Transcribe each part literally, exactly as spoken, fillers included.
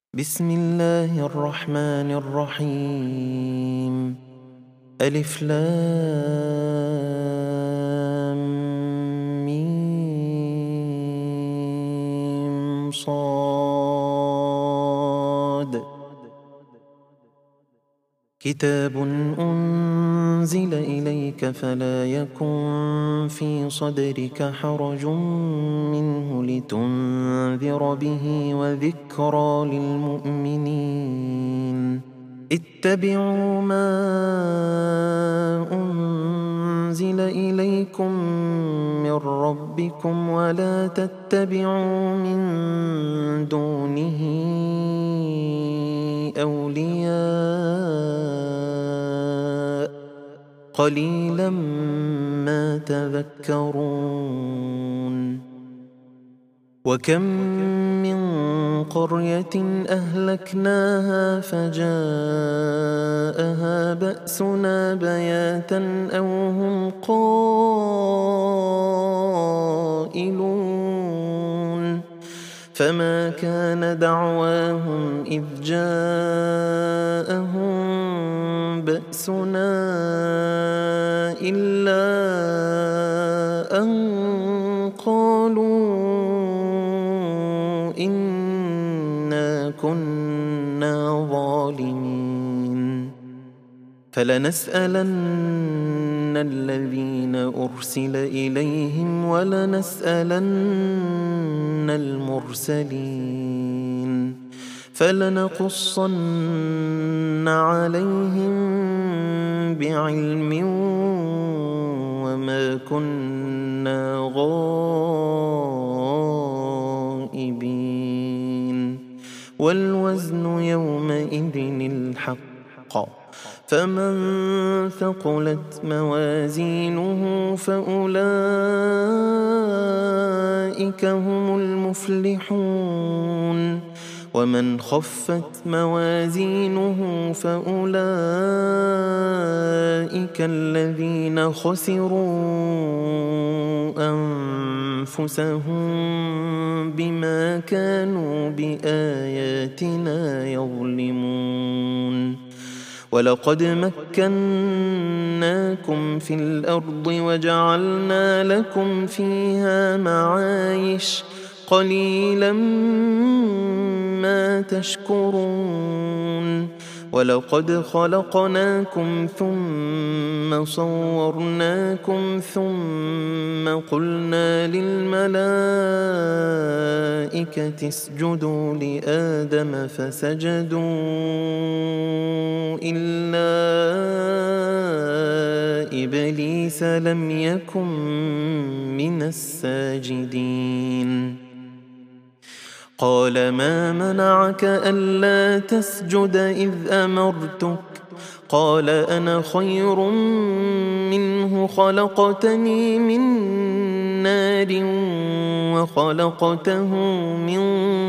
بسم الله الرحمن الرحيم. ألف لام ميم صاد. كتاب أنزل إليك فلا يكن في صدرك حرج منه لتنذر به وذكرى للمؤمنين. اتبعوا ما أنزل إليكم من ربكم ولا تتبعوا من دونه أولياء قليلا ما تذكرون. وكم من قرية أهلكناها فجاءها بأسنا بياتا أو هم قائلون فما كان دعواهم إذ جاءهم بأسنا إلا أن قالوا إنا كنا ظالمين. فلنسألن الذين أرسل إليهم ولنسألن المرسلين فلنقصن عليهم بعلم وما كنا غائبين. والوزن يومئذ الحق فمن ثقلت موازينه فأولئك هم المفلحون ومن خفت موازينه فأولئك الذين خسروا أنفسهم بما كانوا بآياتنا يظلمون. ولقد مكناكم في الأرض وجعلنا لكم فيها معايش قليلا ما تشكرون. ولقد خلقناكم ثم صورناكم ثم قلنا للملائكة اسجدوا لآدم فسجدوا إلا إبليس لم يكن من الساجدين. قال ما منعك ألا تسجد إذ أمرتك قال أنا خير منه خلقتني من نار وخلقته من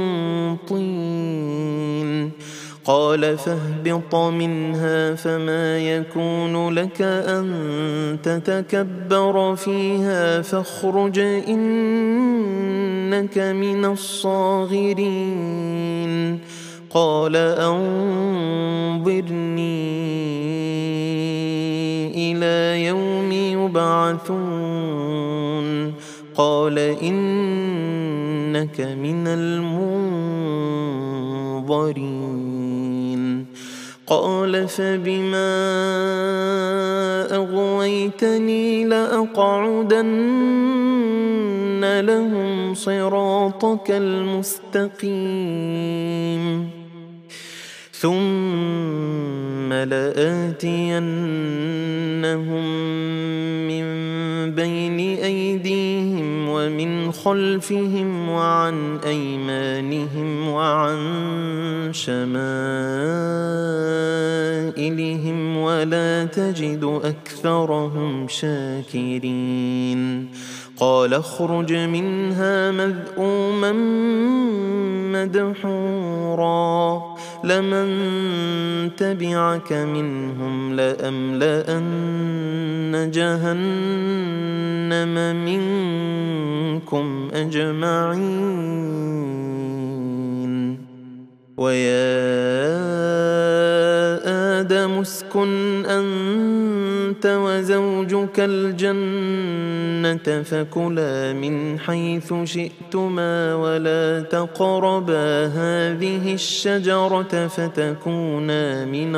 طين. قال فاهبط منها فما يكون لك أن تتكبر فيها فاخرج إنك من الصاغرين. قال أنظرني إلى يوم يبعثون. قال إنك من المنظرين. قال فبما أغويتني لأقعدن لهم صراطك المستقيم ثم لآتينهم من بين أيديهم ومن خلفهم وعن أيمانهم وعن شمائلهم ولا تجد أكثرهم شاكرين. قال اخرج منها مذءوما مدحورا لمن تبعك منهم لأملأن جهنم منكم أجمعين. ويا آدم اسكن أنت وزوجك الجنة فكلا من حيث شئتما ولا تقربا هذه الشجرة فتكونا من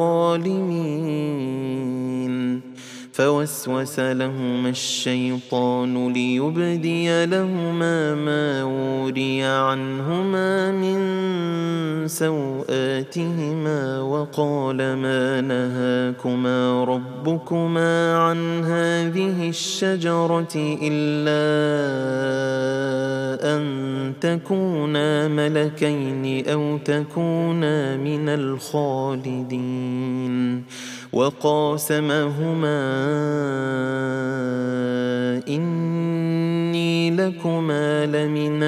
الظالمين. فوسوس لهما الشيطان ليبدي لهما ما وري عنهما من سوآتهما وقال ما نهاكما ربكما عن هذه الشجرة إلا أن تكونا ملكين أو تكونا من الخالدين. وقاسمهما إني لكما لمن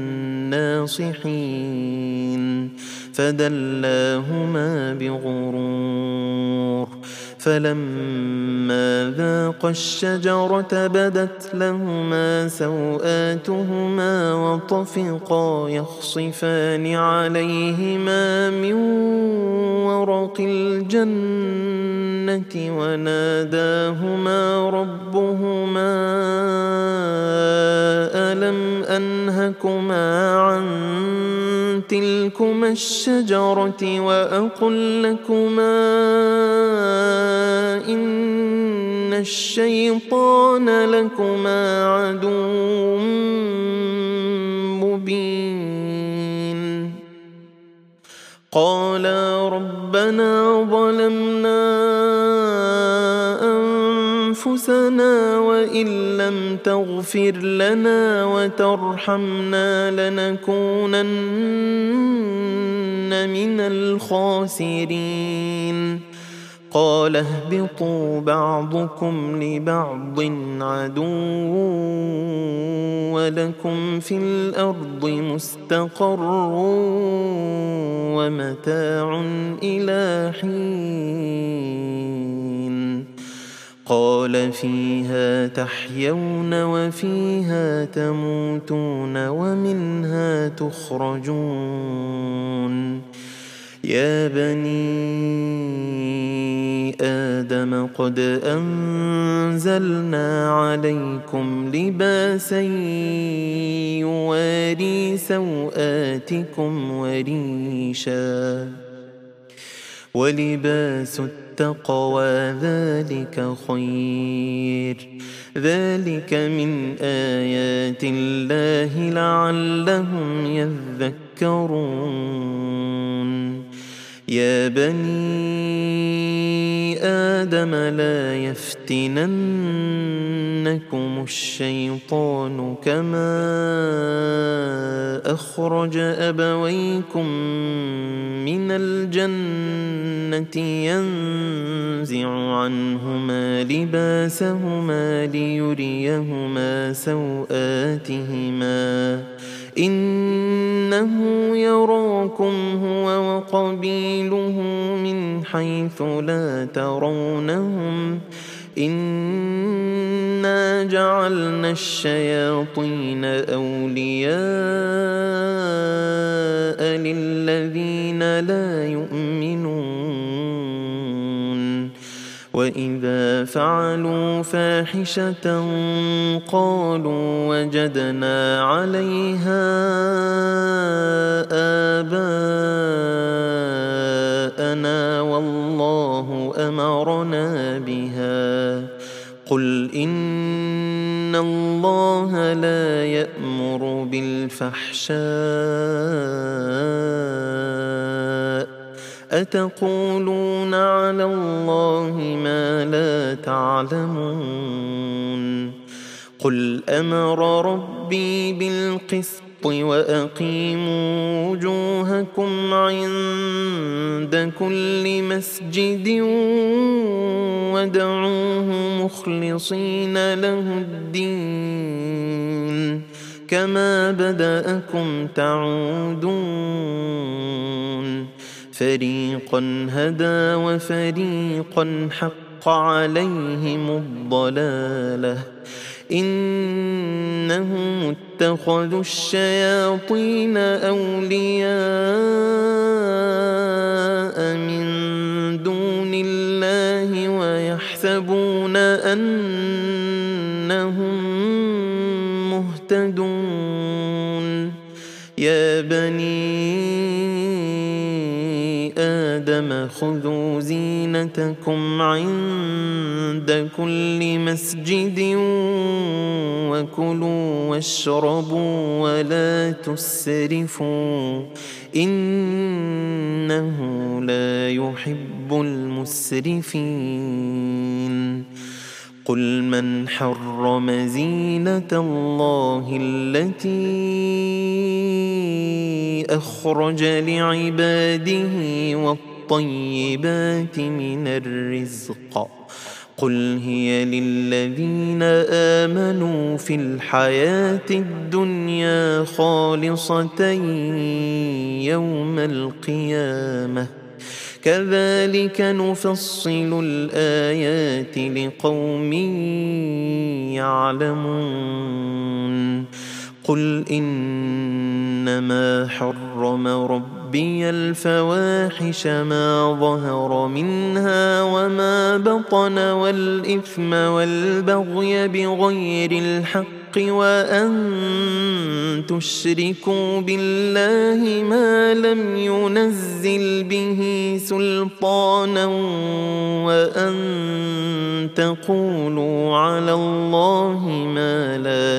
الناصحين فدلاهما بغرور فلما ذاقا الشجرة بدت لهما سوآتهما وطفقا يخصفان عليهما من ورق الجنة وناداهما ربهما ألم أنهكما عن تلكما الشجرة وأقل لكما إن الشيطان لكما عدو مبين. قالا ربنا ظلمنا أنفسنا وإن لم تغفر لنا وترحمنا لنكونن من الخاسرين. قال اهبطوا بعضكم لبعض عدو ولكم في الأرض مستقر ومتاع إلى حين. قال فيها تحيون وفيها تموتون ومنها تخرجون. يا بني آدم قد أنزلنا عليكم لباسا يواري سوآتكم وريشا ولباس التقوى ذلك خير. ذلك من آيات الله لعلهم يذكرون. يا بني آدم لا يفتننكم الشيطان كما أخرج أبويكم من الجنة ينزع عنهما لباسهما ليريهما سوآتهما إنه يراكم هو وقبيله من حيث لا ترونهم إنا جعلنا الشياطين أولياء للذين لا يؤمنون. وإذا فعلوا فاحشة قالوا وجدنا عليها آباءنا والله أمرنا بها. قل إن الله لا يأمر بالفحشاء أتقولون على الله ما لا تعلمون. قل أمر ربي بالقسط وأقيموا وجوهكم عند كل مسجد وادعوه مخلصين له الدين كما بدأكم تعودون. فريقا هدى وفريقا حق عليهم الضلالة إنهم اتخذوا الشياطين أولياء يحسبون أنهم مهتدون يا بني آدم خذوا زينتكم عند كل مسجد وكلوا واشربوا ولا تسرفوا إنه لا يحب المسرفين قل من حرم زينة الله التي أخرج لعباده والطيبات من الرزق قل هي للذين آمنوا في الحياة الدنيا خالصة يوم القيامة كذلك نفصل الآيات لقوم يعلمون قل إنما حرم ربي الفواحش ما ظهر منها وما بطن والإثم والبغي بغير الحق وأن تشركوا بالله ما لم ينزل به سلطانا وأن تقولوا على الله ما لا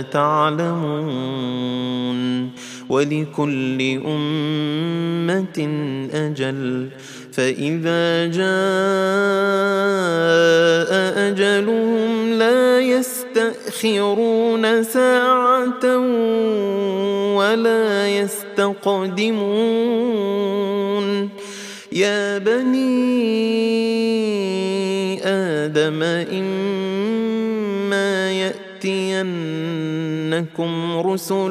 تعلمون ولكل أمة أجل فإذا جاء أجلهم لا يستأخرون ساعة ولا يستقدمون يا بني آدم إما يأتينكم رسل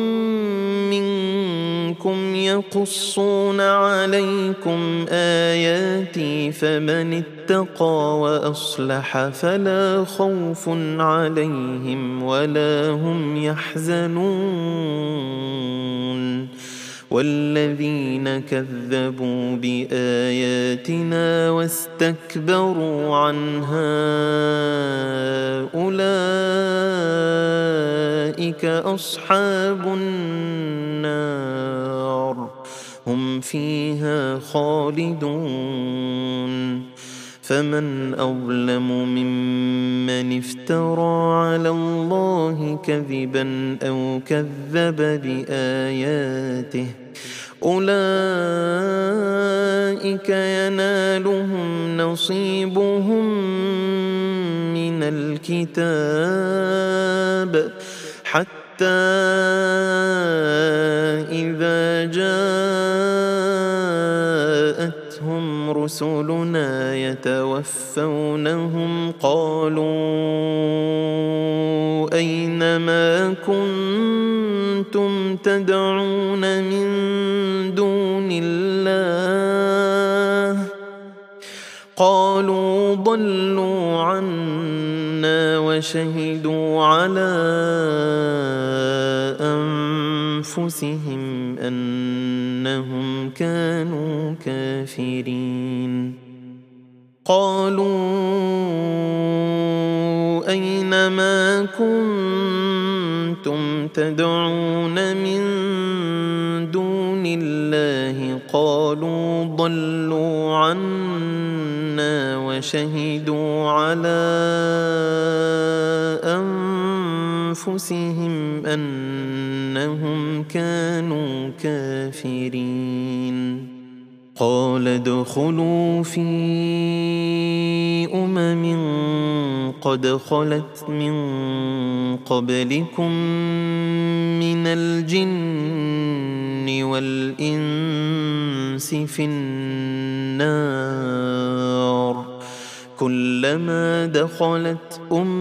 منكم يقصون عليكم آياتي فمن اتقى وأصلح فلا خوف عليهم ولا هم يحزنون والذين كذبوا بآياتنا واستكبروا عنها أولئك أصحاب النار هم فيها خالدون فمن أظلم ممن افترى على الله كذبا أو كذب بآياته أولئك ينالهم نصيبهم من الكتاب حتى إذا جاءتهم رسلنا يتوفونهم قالوا أين ما كنتم تدعون من دون الله قالوا ضلوا عنا وشهدوا على أنفسهم أنهم كانوا كافرين قالوا أين ما كنتم تدعون من دون الله قالوا ضلوا عنا وشهدوا على أنفسهم أنهم كانوا كافرين قال ادخلوا في أمم قد خلت من قبلكم من الجن والإنس في النار كلما دخلت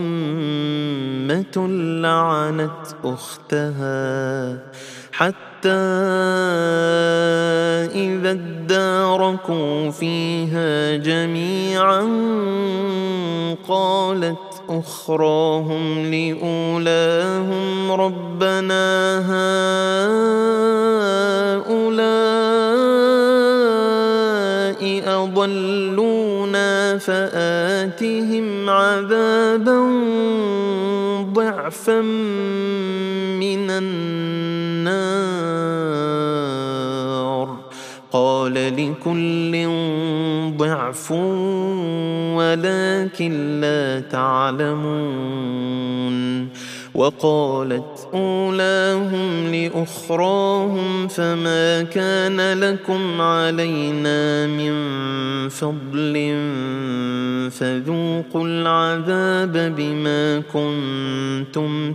أمة لعنت أختها حتى إذا اداركوا فيها جميعا قالت أخراهم لأولاهم ربنا هؤلاء أضلونا فآتهم عذابا ضعفا من النار قال لكل ضعف ولكن لا تعلمون وقالت أولاهم لأخراهم فما كان لكم علينا من فضل فذوقوا العذاب بما كنتم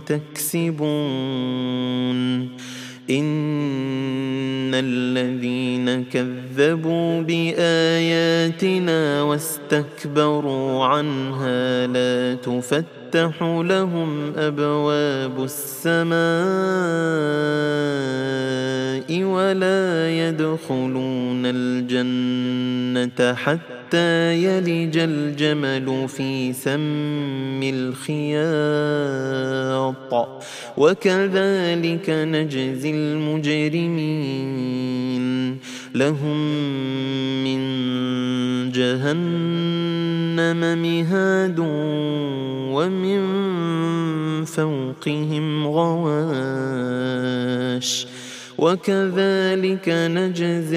تكسبون إن الذين كذبوا بآياتنا واستكبروا عنها لا تفتح لهم أبواب السماء ولا يدخلون الجنة حتى يلج الجمل في سم الخياط وكذلك نجزي المجرمين لهم من جهنم مهاد ومن فوقهم غواش وكذلك نجزي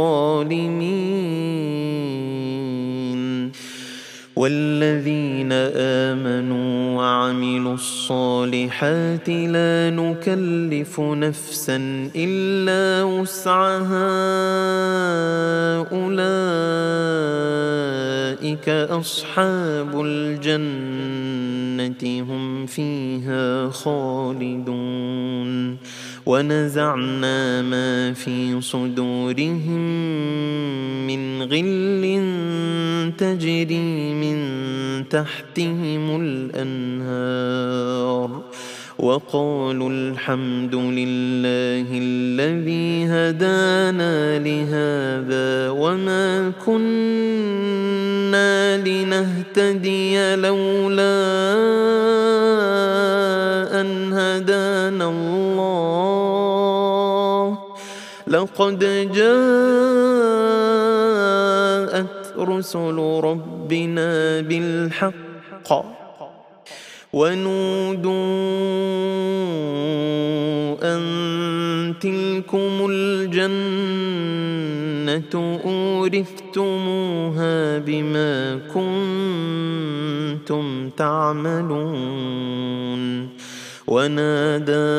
الظالمين والذين آمنوا وعملوا الصالحات لا نكلف نفسا إلا وسعها أولئك أصحاب الجنة هم فيها خالدون ونزعنا ما في صدورهم من غل تجري من تحتهم الأنهار وقالوا الحمد لله الذي هدانا لهذا وما كنا لنهتدي لولا أن هدانا الله لقد جاءت رسل ربنا بالحق ونودوا أن تلكم الجنة أورثتموها بما كنتم تعملون ونادى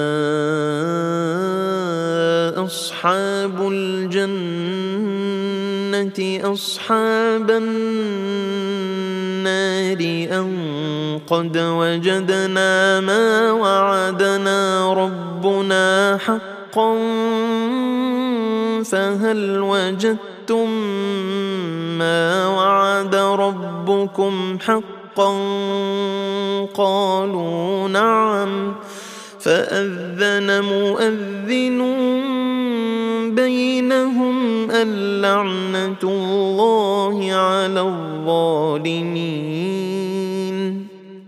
أصحاب الجنة أصحاب النار أن قد وجدنا ما وعدنا ربنا حقا فهل وجدتم ما وعد ربكم حقا قالوا نعم فأذن مؤذن بينهم اللعنة الله على الظالمين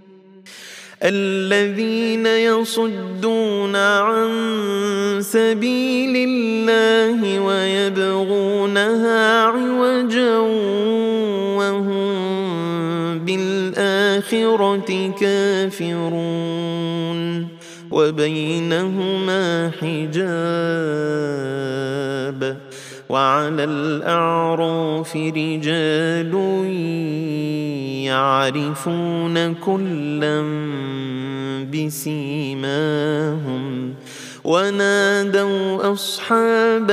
الذين يصدون عن سبيل الله ويبغونها عوجا وهم بالآخرة كافرون وبينهما حجاب وعلى الأعراف رجال يعرفون كلا بسيماهم ونادوا أصحاب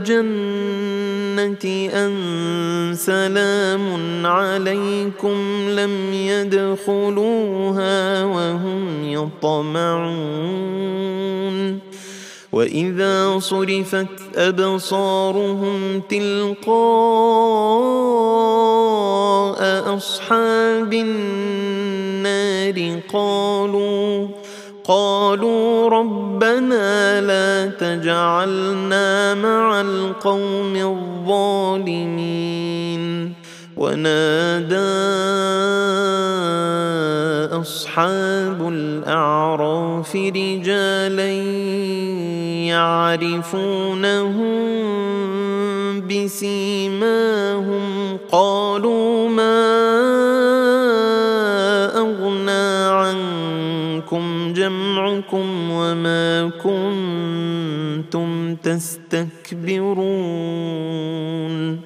الجنة أن سلام عليكم لم يدخلوها وهم يطمعون وإذا صرفت أبصارهم تلقاء أصحاب النار قالوا قالوا ربنا لا تجعلنا مع القوم الظالمين ونادى أصحاب الأعراف رجالا يعرفونهم بسيماهم قالوا ما جمعكم وما كنتم تستكبرون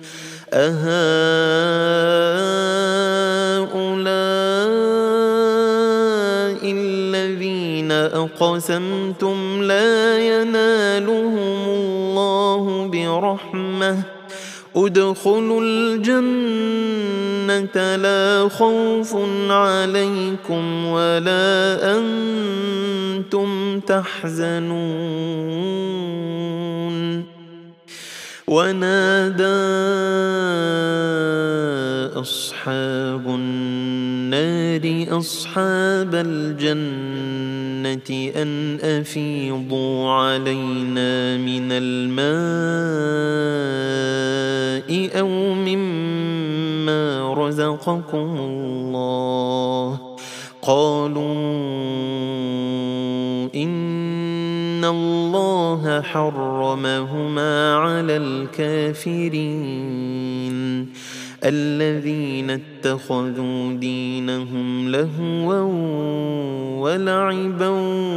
أهؤلاء الذين أقسمتم لا ينالهم الله برحمة ادخلوا الجنة لا خوف عليكم ولا أنتم تحزنون ونادى أصحاب النار أصحاب الجنة أن أفيضوا علينا من الماء أو مما رزقكم الله قالوا إن الله حرمهما على الكافرين الذين اتخذوا دينهم لهوا ولعبا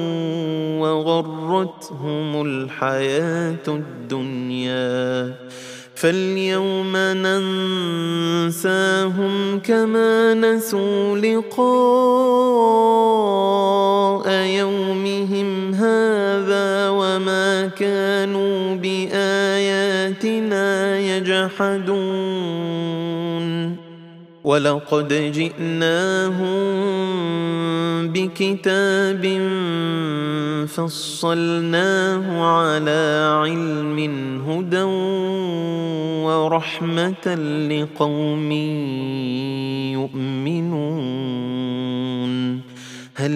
وغرتهم الحياة الدنيا فاليوم ننساهم كما نسوا لقاء يومهم هذا وما كانوا بآياتنا يجحدون ولقد جئناهم بكتاب فصلناه على علم هدى ورحمة لقوم يؤمنون هل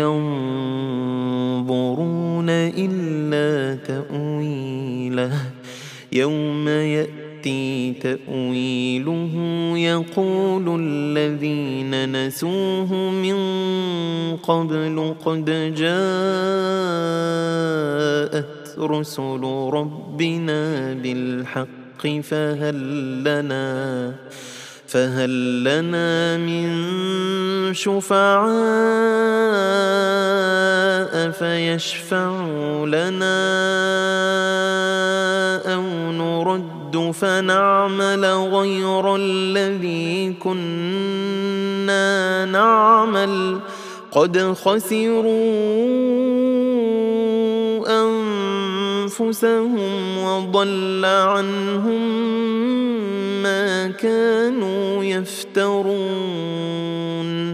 ينظرون إلا تأويله يوم يأتي تأويله يقول الذين نسوه من قبل قد جاءت رسل ربنا بالحق فهل لنا فهل لنا من شفعاء فيشفعوا لنا أو نرد فنعمل غير الذي كنا نعمل قد خسروا أنفسهم وضل عنهم ما كانوا يفترون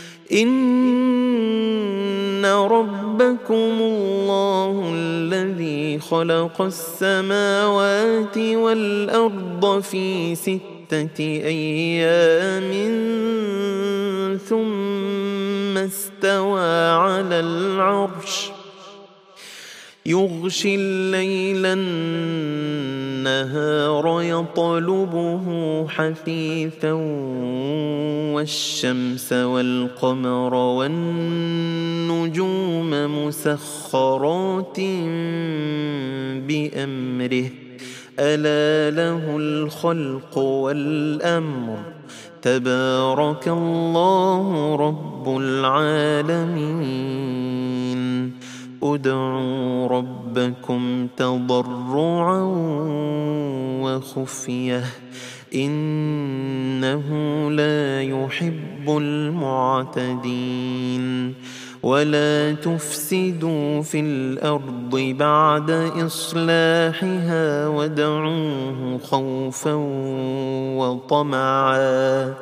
إن ربكم الله الذي خلق السماوات والأرض في ستة أيام ثم استوى على العرش يغشي الليل النهار يطلبه حثيثا والشمس والقمر والنجوم مسخرات بأمره ألا له الخلق والأمر تبارك الله رب العالمين ادعوا ربكم تضرعا وخفية إنه لا يحب المعتدين ولا تفسدوا في الأرض بعد إصلاحها وادعوه خوفا وطمعا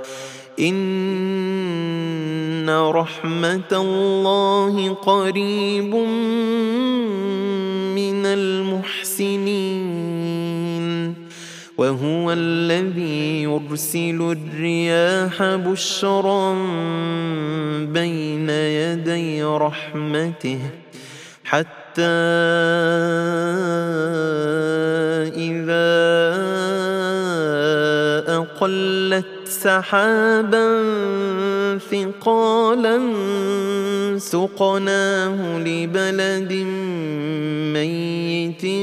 إن رحمة الله قريب من المحسنين وهو الذي يرسل الرياح بشرا بين يدي رحمته حتى إذا أقلت سحابا ثقالا سقناه لبلد ميت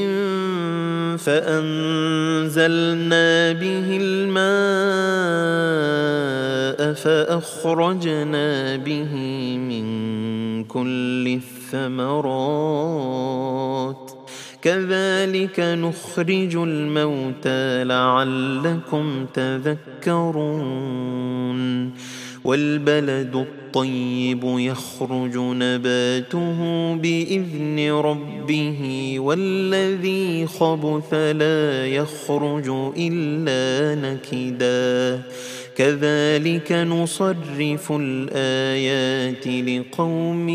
فأنزلنا به الماء فأخرجنا به من كل الثمرات ثمرات كذلك نخرج الموتى لعلكم تذكرون والبلد الطيب يخرج نباته بإذن ربه والذي خبث لا يخرج إلا نكدا كذلك نصرف الآيات لقوم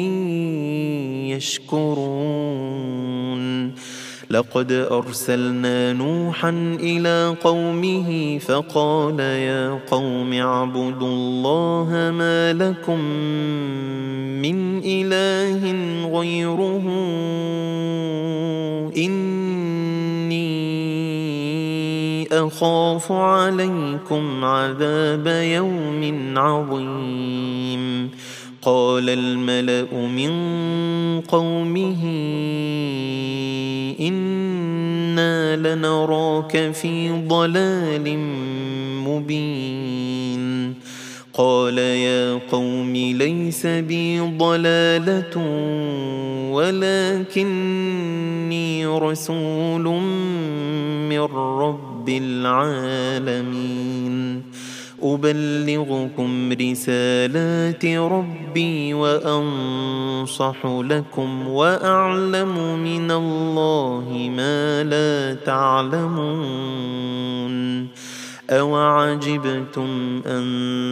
يشكرون لقد أرسلنا نوحا إلى قومه فقال يا قوم اعبدوا الله ما لكم من إله غيره إني أخاف عليكم عذاب يوم عظيم قال الملأ من قومه إنا لنراك في ضلال مبين قال يا قوم ليس بي ضلالة ولكني رسول من رب العالمين أبلغكم رسالات ربي وأنصح لكم وأعلم من الله ما لا تعلمون أوعجبتم أن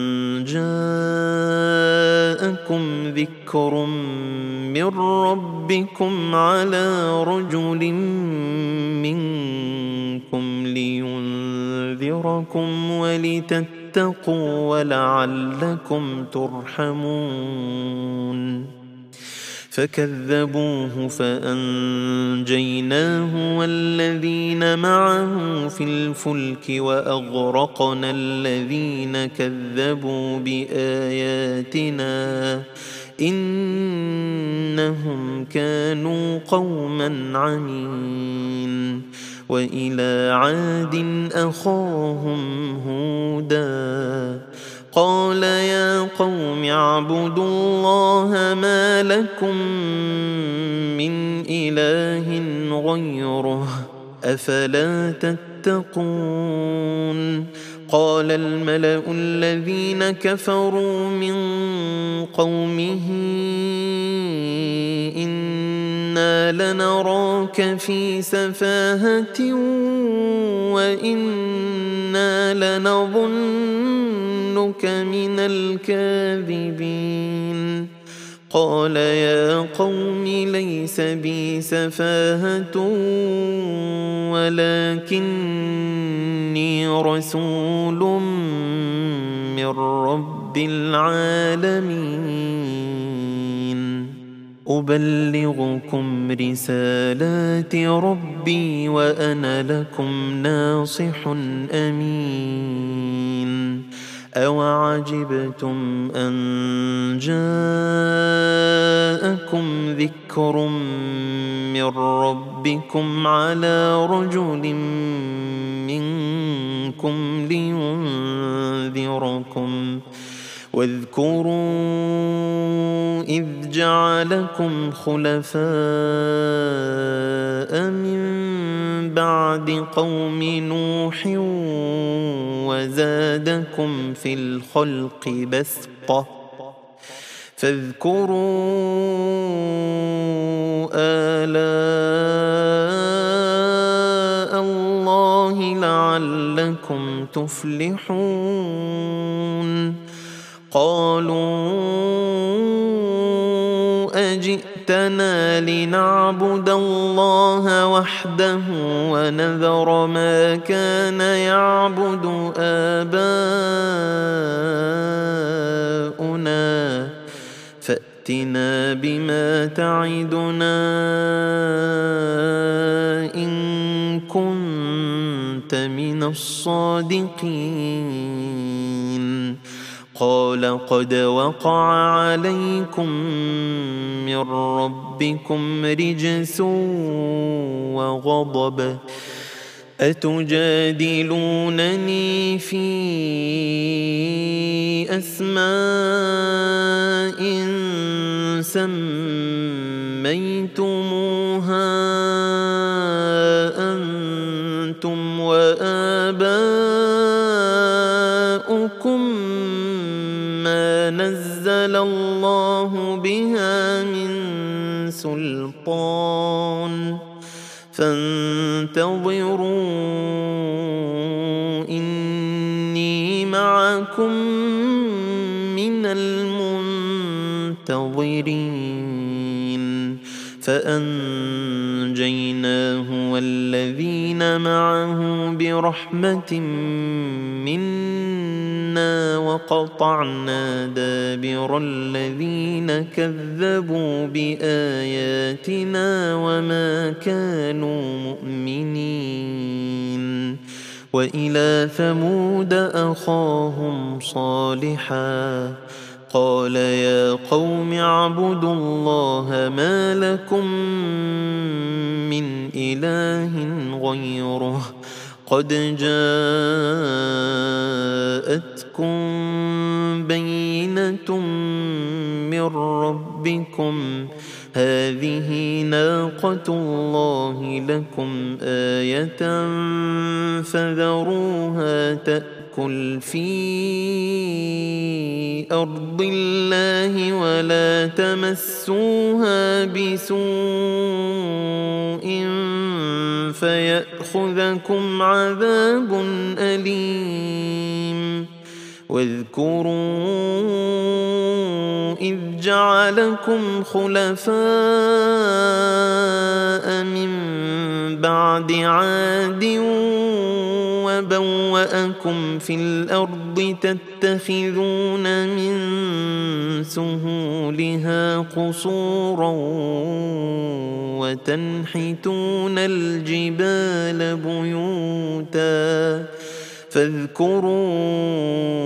جاءكم ذكر من ربكم على رجل منكم لينذركم ولتتقوا ولعلكم ترحمون فكذبوه فأنجيناه والذين معه في الفلك وأغرقنا الذين كذبوا بآياتنا إنهم كانوا قوما عمين وإلى عاد أخاهم هودا قال يا قوم اعبدوا الله ما لكم من إله غيره أفلا تتقون قال الملأ الذين كفروا من قومه إنا لنراك في سفاهة وإنا لنظنك من الكاذبين قال يا قوم ليس بي سفاهة ولكني رسول من رب العالمين أبلغكم رسالات ربي وأنا لكم ناصح أمين أوعجبتم أن جاءكم ذكر من ربكم على رجل منكم لينذركم واذكروا إذ جعلكم خلفاء من بعد قوم نوح وزادكم في الخلق بسطة فاذكروا آلاء الله لعلكم تفلحون قالوا أجئتنا لنعبد الله وحده ونذر ما كان يعبد آباؤنا فأتنا بما تعدنا إن كنت من الصادقين قال قد وقع عليكم من ربكم رجس وغضب أتجادلونني في أسماء سميتموها آباؤكم ما نزل الله بها من سلطان فانتظروا إني معكم من المنتظرين فأنجيناه والذين معه برحمة منا وقطعنا دابر الذين كذبوا بآياتنا وما كانوا مؤمنين وإلى ثمود أخاهم صالحا قال يا قوم اعبدوا الله ما لكم من إله غيره قد جاءتكم بينة من ربكم هذه ناقة الله لكم آية فذروها تأكل في أرض الله ولا تمسوها بسوء فيأخذكم عذاب أليم واذكروا إذ جعلكم خلفاء من بعد عاد وبوأكم في الأرض تتخذون من سهولها قصورا وتنحتون الجبال بيوتا فاذكروا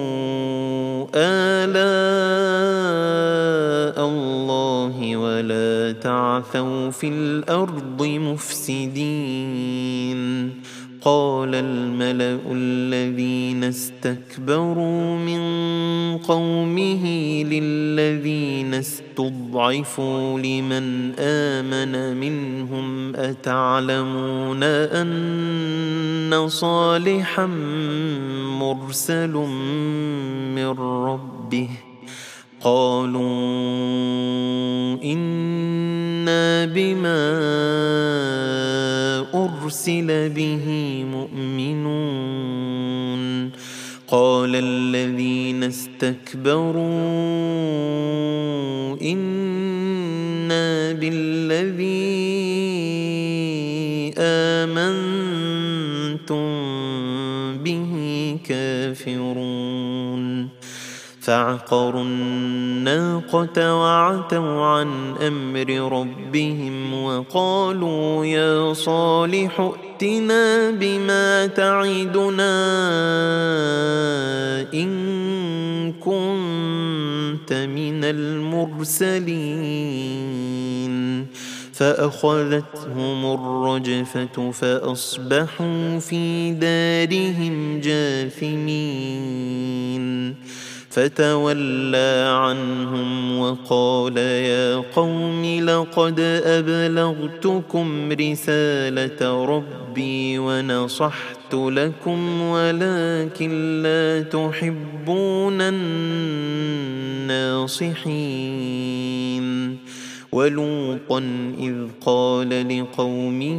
آلاء الله ولا تعثوا في الأرض مفسدين قال الملأ الذين استكبروا من قومه للذين استضعفوا لمن آمن منهم أتعلمون أن صالحا مرسل من ربه قالوا إنا بما أرسل به مؤمنون قال الذين استكبروا إنا بالذي آمنتم به كافرون فعقروا الناقة وعتوا عن أمر ربهم وقالوا يا صالح ائتنا بما تعدنا إن كنت من المرسلين فأخذتهم الرجفة فأصبحوا في دارهم جاثمين فتولى عنهم وقال يا قوم لقد أبلغتكم رسالة ربي ونصحت لكم ولكن لا تحبون الناصحين ولوطا إذ قال لقومه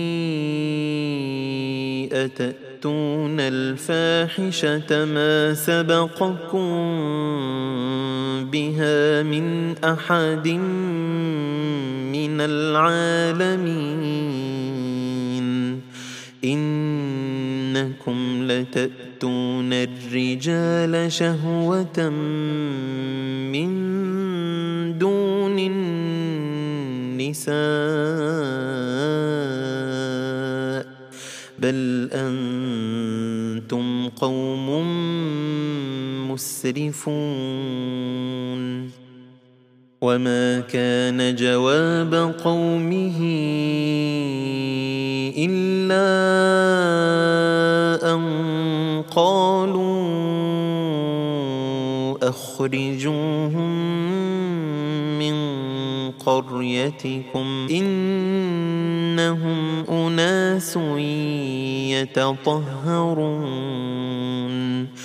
أتأتون الفاحشة ما سبقكم بها من أحد من العالمين إنكم لتأتون الرجال شهوة من دون النساء بل أنتم قوم مسرفون وما كان جواب قومه إلا أن قالوا أخرجوهم من قريتكم إنهم أناس يتطهرون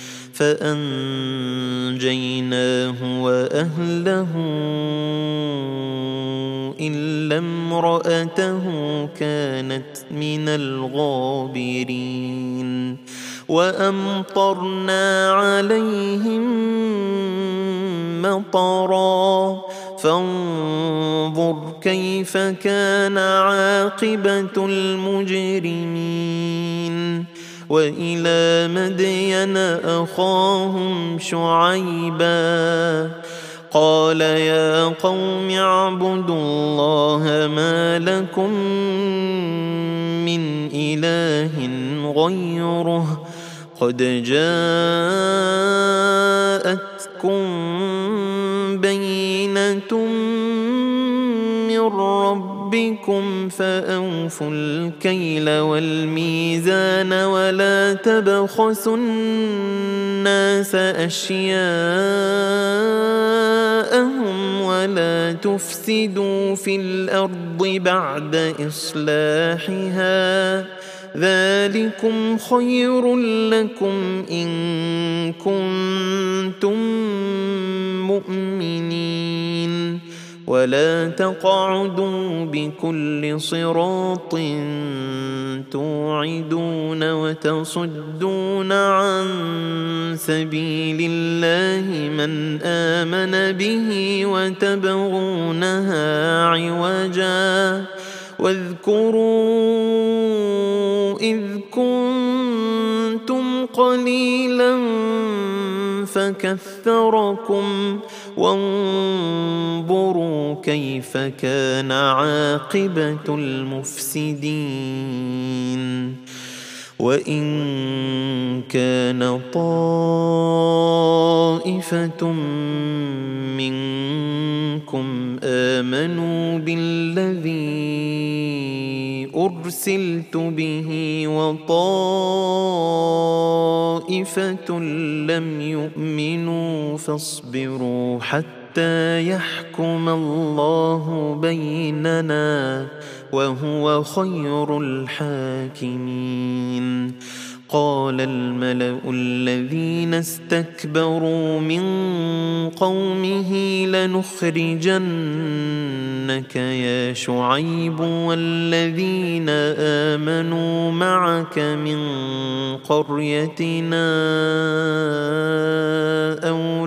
فأنجيناه وأهله إلا امرأته كانت من الغابرين وأمطرنا عليهم مطرا فانظر كيف كان عاقبة المجرمين وإلى مدين أخاهم شعيبا قال يا قوم اعبدوا الله ما لكم من إله غيره قد جاءتكم بينة من ربكم فأوفوا الكيل والميزان ولا تبخسوا الناس أشياءهم ولا تفسدوا في الأرض بعد إصلاحها ذلكم خير لكم إن كنتم مؤمنين ولا تقعدوا بكل صراط توعدون وتصدون عن سبيل الله من آمن به وتبغونها عوجا واذكروا إذ كنتم قليلا فكثركم وانظروا كيف كان عاقبة المفسدين وإن كان طائفة منكم آمنوا بالذي أرسلت به وطائفة لم يؤمنوا فاصبروا حتى يحكم الله بيننا وهو خير الحاكمين قال الملأ الذين استكبروا من قومه لنخرجنك يا شعيب والذين آمنوا معك من قريتنا أو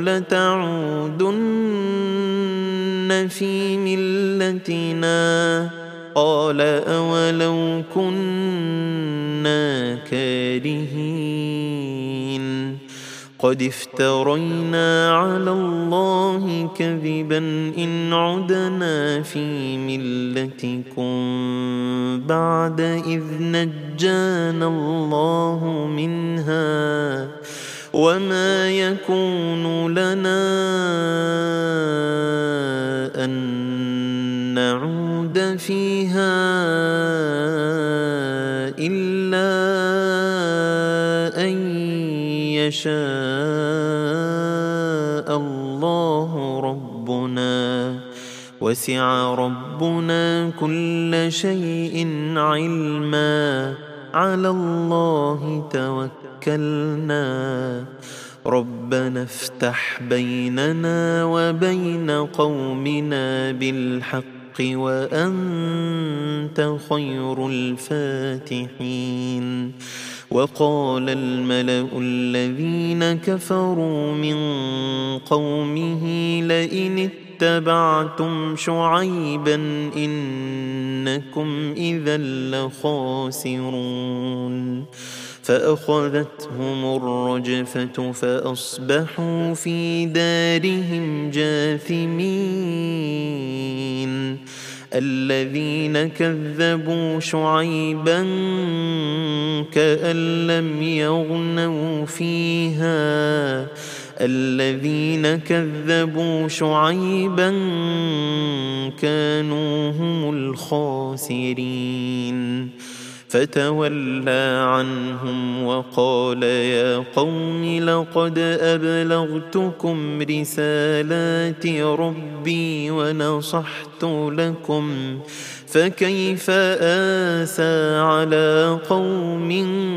لتعودن في ملتنا قال أولو كنا كارهين قد افترينا على الله كذبا إن عدنا في ملتكم بعد إذ نجانا الله منها وما يكون لنا أن نعود فيها إلا أن يشاء الله ربنا وسع ربنا كل شيء علما على الله توكلنا ربنا افتح بيننا وبين قومنا بالحق وأنت خير الفاتحين وقال الملأ الذين كفروا من قومه لئن اتبعتم شعيبا إنكم إذا لخاسرون فأخذتهم الرجفة فأصبحوا في دارهم جاثمين الذين كذبوا شعيبا كأن لم يغنوا فيها الذين كذبوا شعيبا كانوا هم الخاسرين فتولى عنهم وقال يا قوم لقد أبلغتكم رسالات ربي ونصحت لكم فكيف آسى على قوم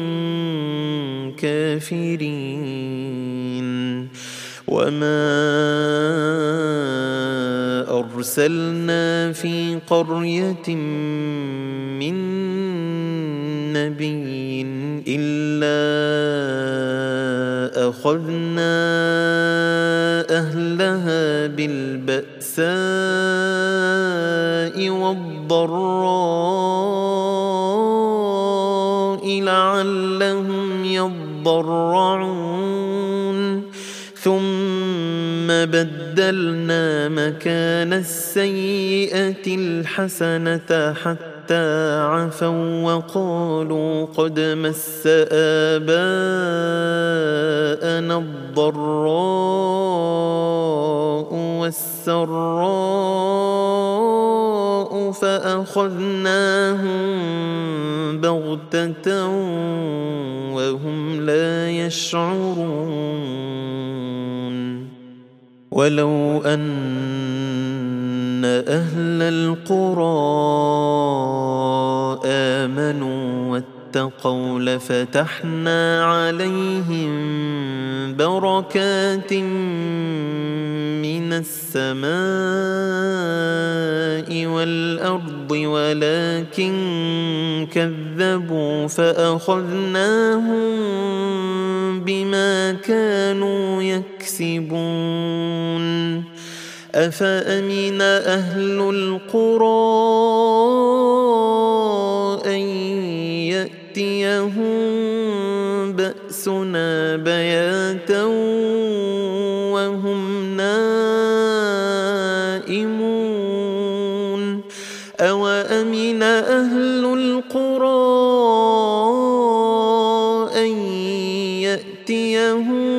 كافرين وما أرسلنا في قرية من نبي إلا أخذنا أهلها بالبأساء والضراء لعلهم يضرعون ثم بدلنا مكان السيئة الحسنة حتى عفوا وقالوا قد مس آباءنا الضراء والسراء فأخذناهم بغتة وهم لا يشعرون ولو أن أهل القرى آمنوا واتقوا لفتحنا عليهم بركات من السماء والأرض ولكن كذبوا فأخذناهم بما كانوا يكسبون أفأمن أهل القرى أن يأتيهم بأسنا بياتا وهم نائمون أوأمن أهل القرى أن يأتيهم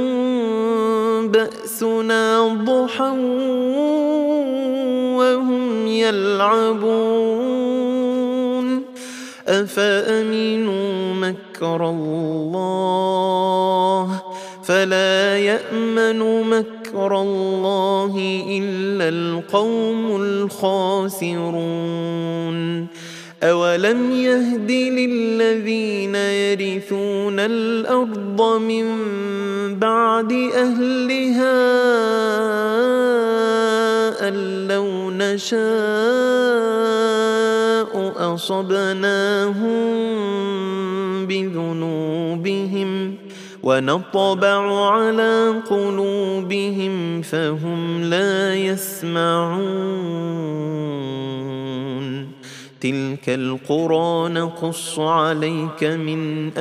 بأسنا ضحى وهم يلعبون أفأمنوا مكر الله فلا يأمن مكر الله إلا القوم الخاسرون أولم يهد للذين يرثون الأرض من بعد أهلها أن لو نشاء أصبناهم بذنوبهم ونطبع على قلوبهم فهم لا يسمعون تلك القرى نقص عليك من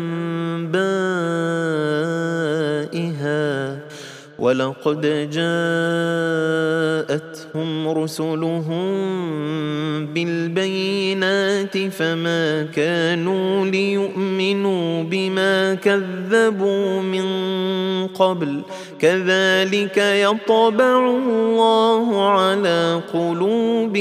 أنبائها ولقد جاءتهم رسلهم بالبينات فما كانوا ليؤمنوا بما كذبوا من قبل كذلك يطبع الله على قلوب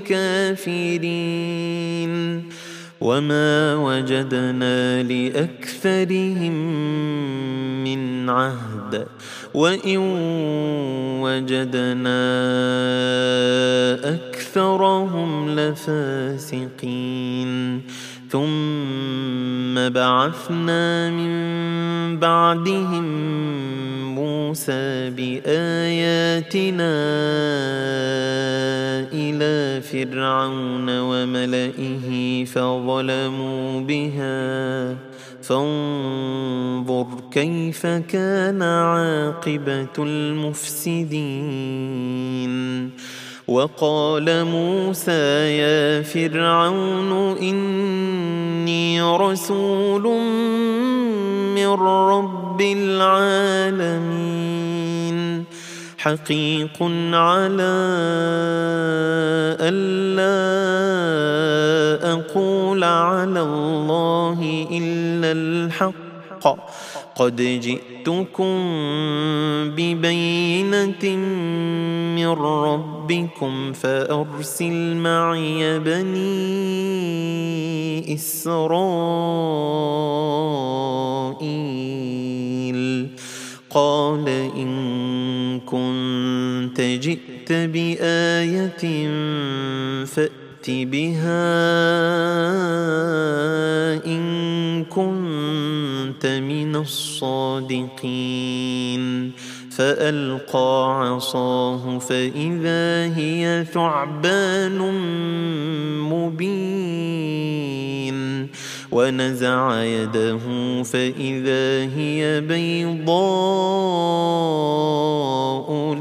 الكافرين وما وجدنا لأكثرهم من عهد وإن وجدنا أكثرهم لفاسقين ثم بعثنا من بعدهم موسى بآياتنا إلى فرعون وملئه فظلموا بها فانظر كيف كان عاقبة المفسدين وقال موسى يا فرعون إني رسول من رب العالمين حقيق على ألا أقول على الله إلا الحق قد جئتكم ببينة من ربكم فأرسل معي بني إسرائيل قال إن كنت جئت بآية فأت بها إن كنت من الصادقين فألقى عصاه فإذا هي ثعبان مبين ونزع يده فإذا هي بيضاء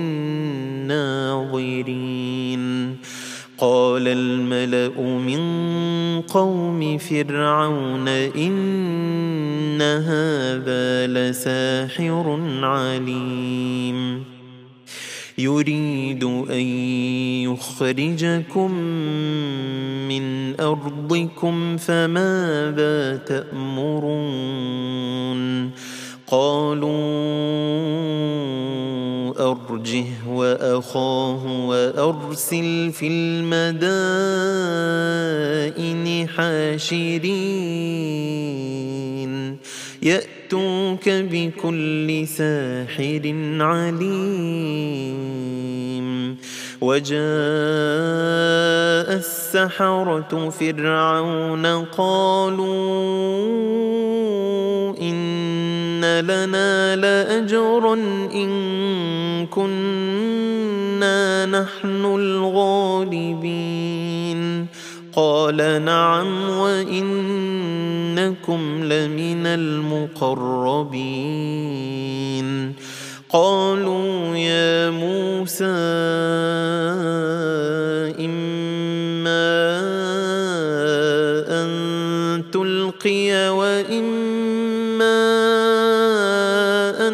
للناظرين قال الملأ من قوم فرعون إن هذا لساحر عليم يريد أن يخرجكم من أرضكم فماذا تأمرون قالوا أرجه وأخاه وأرسل في المدائن حاشرين يأتوك بكل ساحر عليم وجاء السحرة فرعون قالوا إن لنا لأجرا إن كنا نحن الغالبين قال نعم وإنكم لمن المقربين قالوا يا موسى إما أن تلقي وإما أن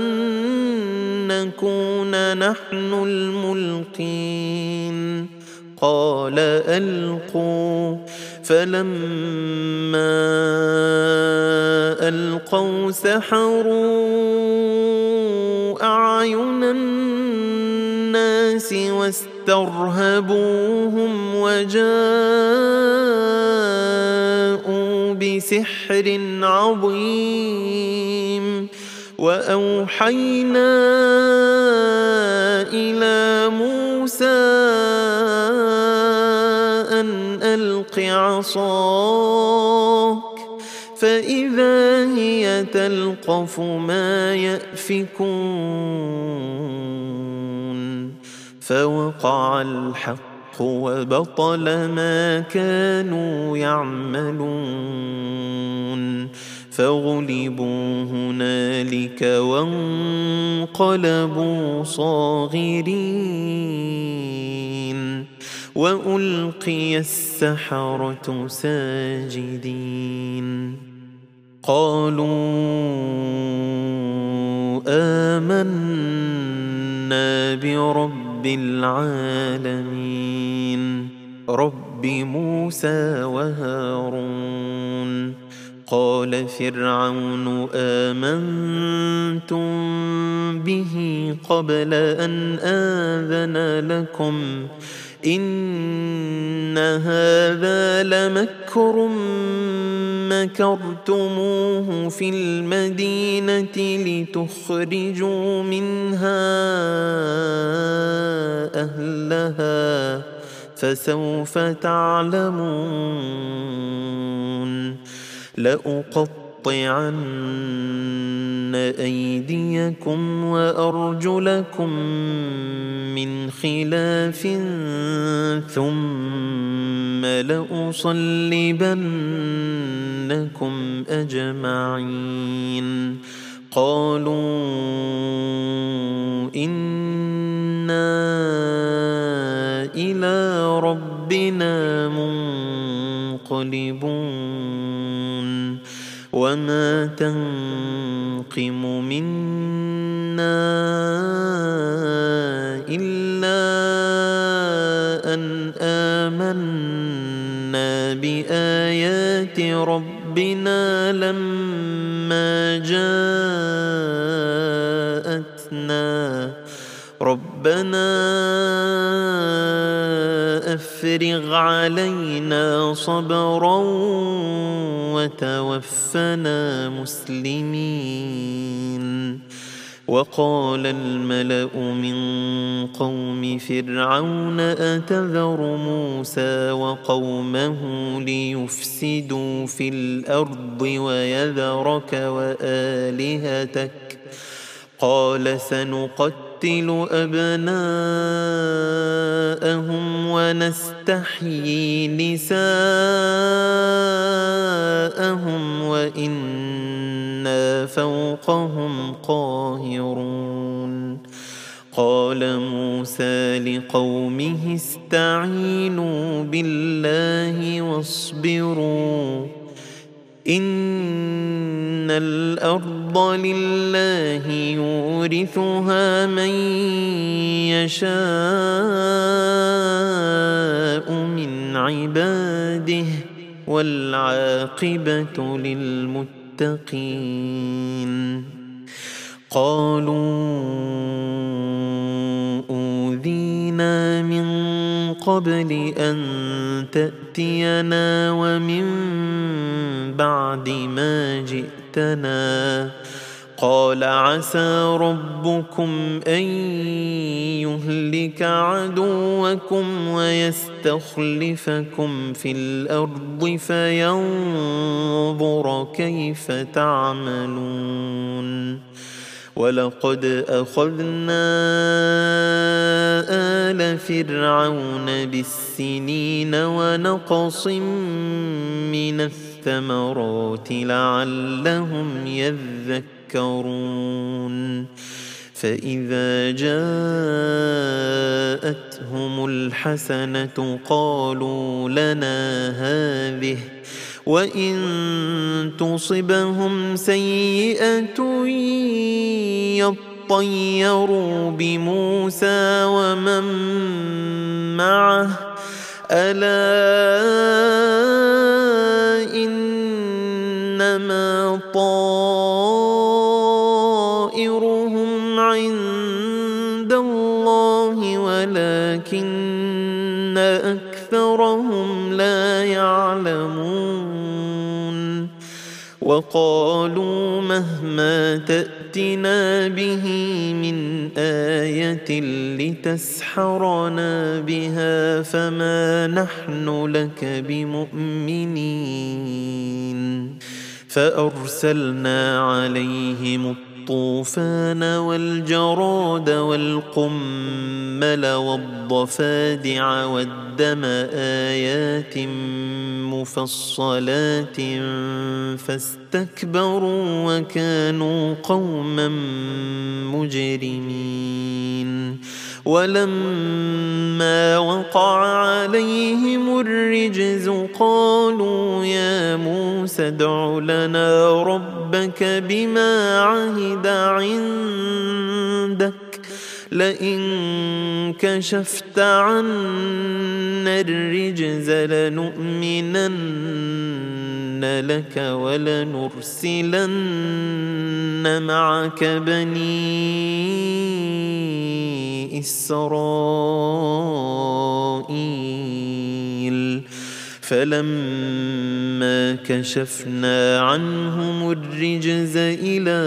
نكون نحن الملقين قال ألقوا فلما ألقوا سحروا أعين الناس واسترهبوهم وجاءوا بسحر عظيم وأوحينا إلى موسى أن ألق عصاك فإذا هي تلقف ما يأفكون فوقع الحق وبطل ما كانوا يعملون فغلبوا هنالك وانقلبوا صاغرين وألقي السحرة ساجدين قالوا آمنا برب العالمين رب موسى وهارون قال فرعون آمنتم به قبل أن آذن لكم إن هذا لمكر مكرتموه في المدينة لتخرجوا منها أهلها فسوف تعلمون لأقطعن أيديكم وأرجلكم من خلاف ثم لأصلبنكم أجمعين قالوا إنا إلى ربنا منقلبون وما تنقم منا إلا أن آمنا بآيات ربنا لما جاءتنا مثنى ربنا أفرغ علينا صبرا وتوفنا مسلمين. وقال الملأ من قوم فرعون أتذر موسى وقومه ليفسدوا في الأرض ويذرك وآلهتك قال سنقتل أبناءهم ونستحيي نساءهم وإنا فوقهم قاهرون. قال موسى لقومه استعينوا بالله واصبروا إن الأرض لله يورثها من يشاء من عباده والعاقبة للمتقين. قالوا أوذينا من قبل أن تأتينا ومن بعد ما جئتنا قال عسى ربكم أن يهلك عدوكم ويستخلفكم في الأرض فينظر كيف تعملون. ولقد أخذنا آل فرعون بالسنين ونقص من الثمرات لعلهم يذكرون. فإذا جاءتهم الحسنة قالوا لنا هذه وإن تصبهم سيئة يطيروا بموسى ومن معه ألا إنما طائرهم عند الله ولكن أكثرهم لا يعلمون. وقالوا مهما تأتنا به من آية لتسحرنا بها فما نحن لك بمؤمنين. فأرسلنا عليهم الطوفان والجراد والقمل والضفادع والدم آيات مفصلات فاستكبروا وكانوا قوما مجرمين. ولما وقع عليهم الرجز قالوا يا موسى ادع لنا ربك بما عهد عندك لئن كشفت عنا الرجز لنؤمنن لك ولنرسلن معك بني إسرائيل. فلما كشفنا عنهم الرجز إلى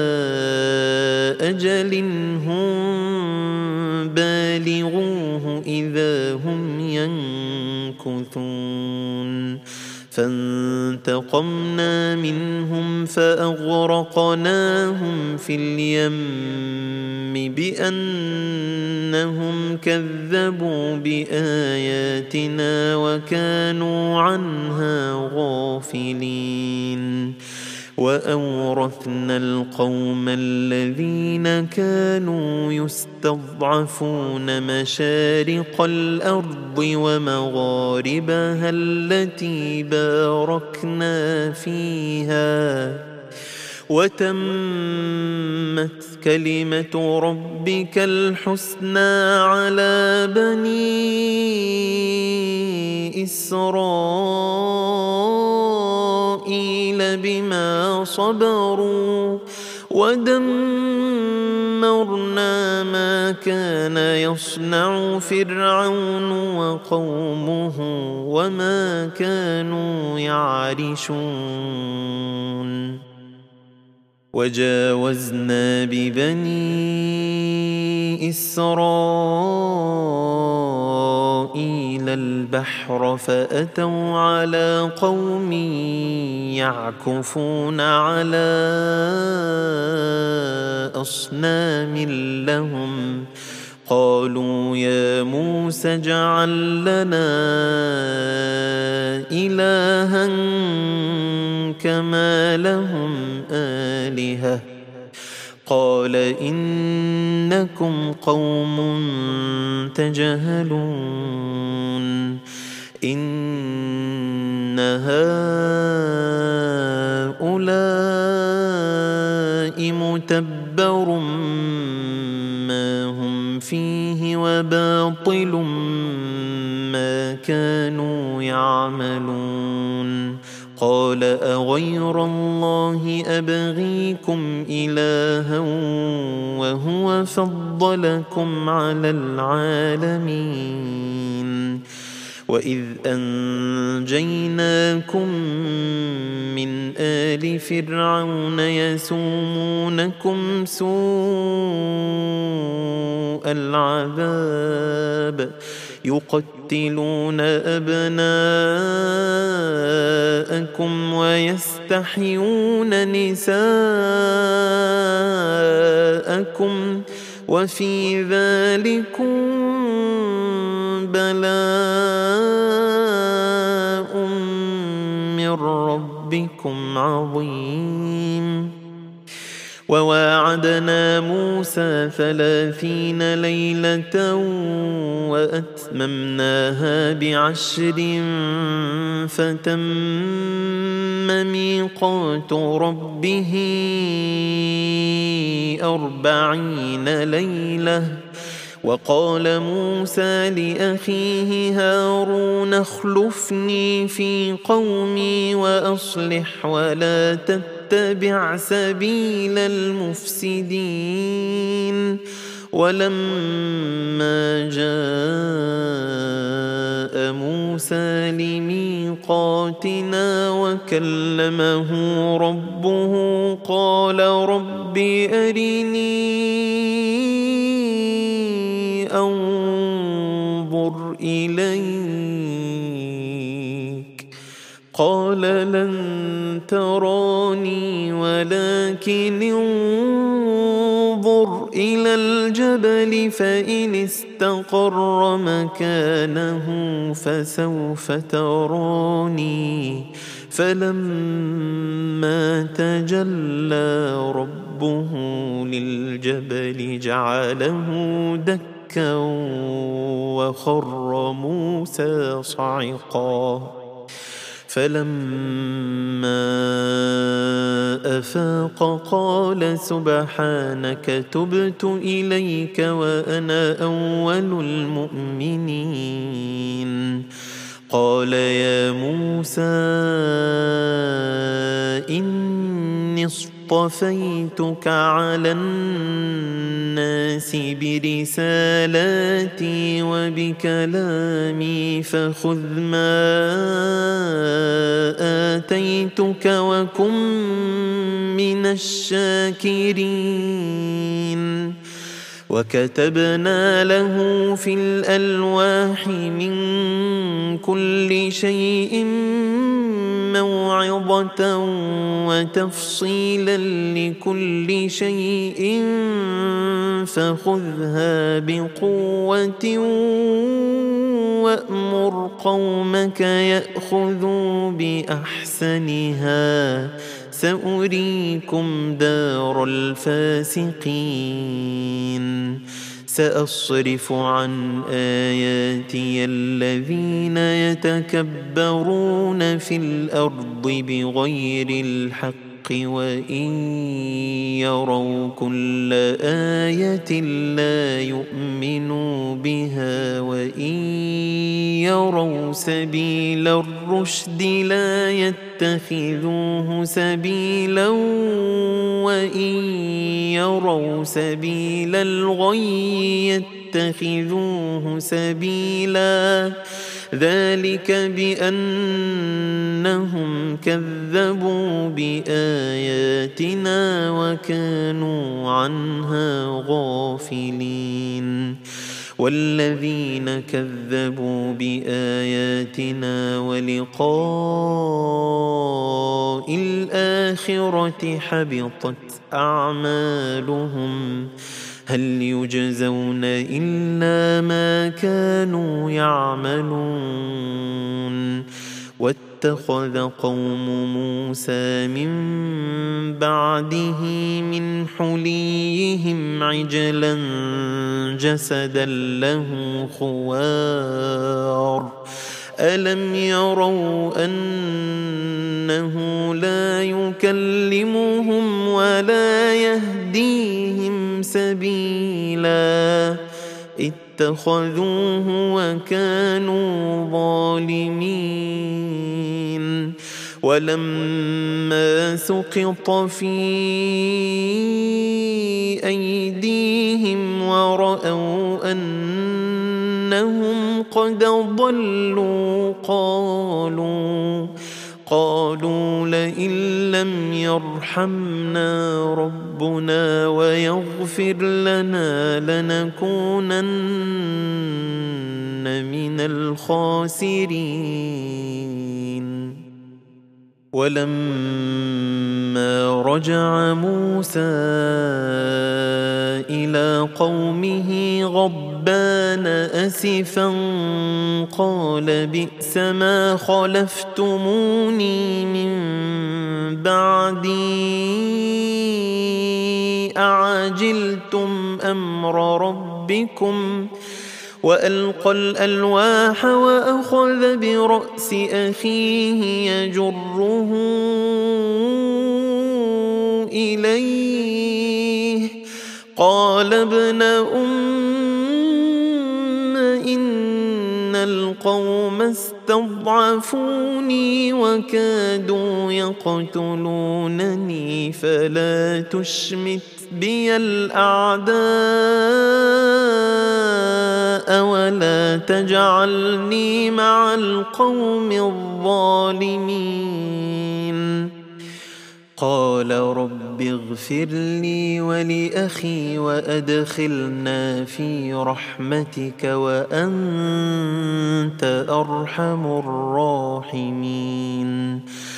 أجل هم بالغوه إذا هم ينكثون. فانتقمنا منهم فأغرقناهم في اليم بأنهم كذبوا بآياتنا وكانوا عنها غافلين. وأورثنا القوم الذين كانوا يستضعفون مشارق الأرض ومغاربها التي باركنا فيها وتمت كلمة ربك الحسنى على بني إسرائيل بما صبروا ودمرنا ودمرنا ما كان يصنع فرعون وقومه وما كانوا يعرشون وجاوزنا ببني إسرائيل البحر فأتوا على قوم يعكفون على أصنام لهم قالوا يا موسى اجعل لنا إلها كما لهم آلهة قال إنكم قوم تجهلون إن هؤلاء متبر ما هم فيه وباطل ما كانوا يعملون قال أغير الله أبغيكم إلها وهو فضلكم على العالمين وإذ أنجيناكم من آل فرعون يسومونكم سوء العذاب يقتلون أبناءكم ويستحيون نساءكم وفي ذلكم بلاء من ربكم عظيم وواعدنا موسى ثلاثين ليلة وأتممناها بعشر فتم ميقات ربه أربعين ليلة وقال موسى لأخيه هارون اخلفني في قومي وأصلح ولا تتبع سبيل المفسدين ولما جاء موسى لميقاتنا وكلمه ربه قال رب أرني أنظر إليك قال لن تراني ولكن انظر إلى الجبل فإن استقر مكانه فسوف تراني فلما تجلى ربه للجبل جعله دكا وخر موسى صعقا فلما أفاق قال سبحانك تبت إليك وأنا أول المؤمنين قال يا موسى إني اصطفيتك على الناس برسالاتي وبكلامي فخذ ما آتيتك وكن من الشاكرين وكتبنا له في الألواح من كل شيء موعظة وتفصيلا لكل شيء فخذها بقوة وأمر قومك يأخذوا بأحسنها سأريكم دار الفاسقين سأصرف عن آياتي الذين يتكبرون في الأرض بغير الحق وإن يروا كل آية لا يؤمنوا بها وإن يروا سبيل الرشد لا يتبعون يتخذوه سبيلا وإن يروا سبيل الغي يتخذوه سبيلا ذلك بأنهم كذبوا بآياتنا وكانوا عنها غافلين والذين كذبوا بآياتنا ولقاء الآخرة حبطت أعمالهم هل يجزون إلا ما كانوا يعملون واتخذ قوم موسى من بعده من حليهم عجلا جسدا له خوار ألم يروا أنه لا يكلمهم ولا يهديهم سبيلا اتخذوه وكانوا ظالمين ولما سقط في أيديهم ورأوا أنهم قد ضلوا قالوا قالوا لئن لم يرحمنا ربنا ويغفر لنا لنكونن من الخاسرين ولما رجع موسى إلى قومه غضبان أسفا قال بئس ما خلفتموني من بعدي أعجلتم أمر ربكم وألقى الألواح وأخذ برأس أخيه يجره إليه قال ابن أم إن القوم استضعفوني وكادوا يقتلونني فلا تشمت بي الأعداء ولا تجعلني مع القوم الظالمين قال رب اغفر لي ولأخي وأدخلنا في رحمتك وأنت أرحم الراحمين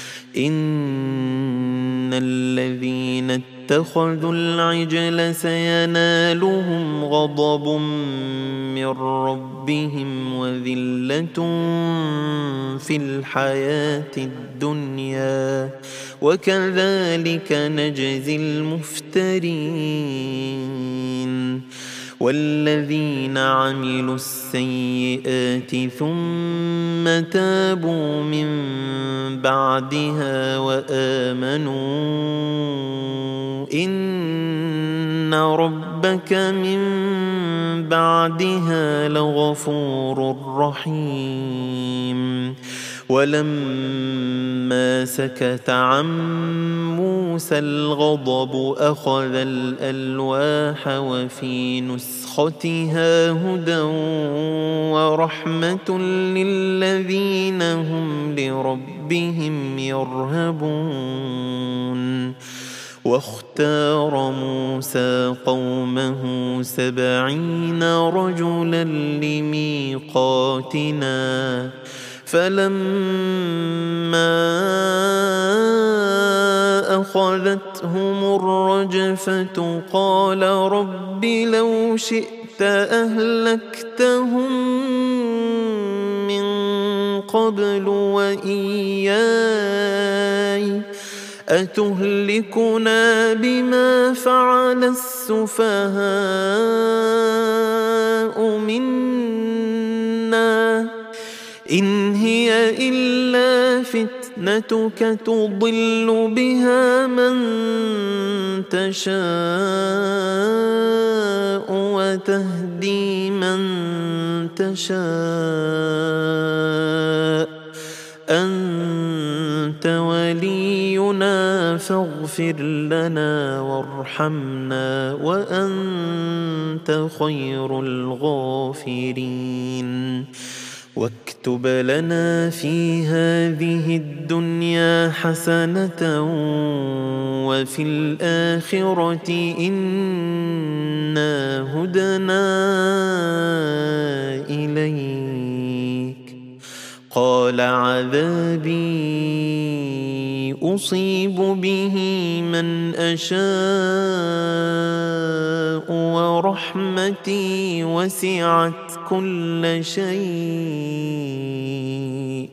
إن الذين اتخذوا العجل سينالهم غضب من ربهم وذلة في الحياة الدنيا وكذلك نجزي المفترين والذين عملوا السيئات ثم تابوا من بعدها وآمنوا إن ربك من بعدها لغفور رحيم ولما سكت عن موسى الغضب أخذ الألواح وفي نسختها هدى ورحمة للذين هم لربهم يرهبون واختار موسى قومه سبعين رجلا لميقاتنا فلما أخذتهم الرجفة قال رب لو شئت أهلكتهم من قبل وإياي أتهلكنا بما فعل السفهاء منا إن هي إلا فتنتك تضل بها من تشاء وتهدي من تشاء أنت فاغفر لنا وارحمنا وأنت خير الغافرين. واكتب لنا في هذه الدنيا حسنة وفي الآخرة إنا هدنا إليك. قال عذابي أصيب به من أشاء ورحمتي وسعت كل شيء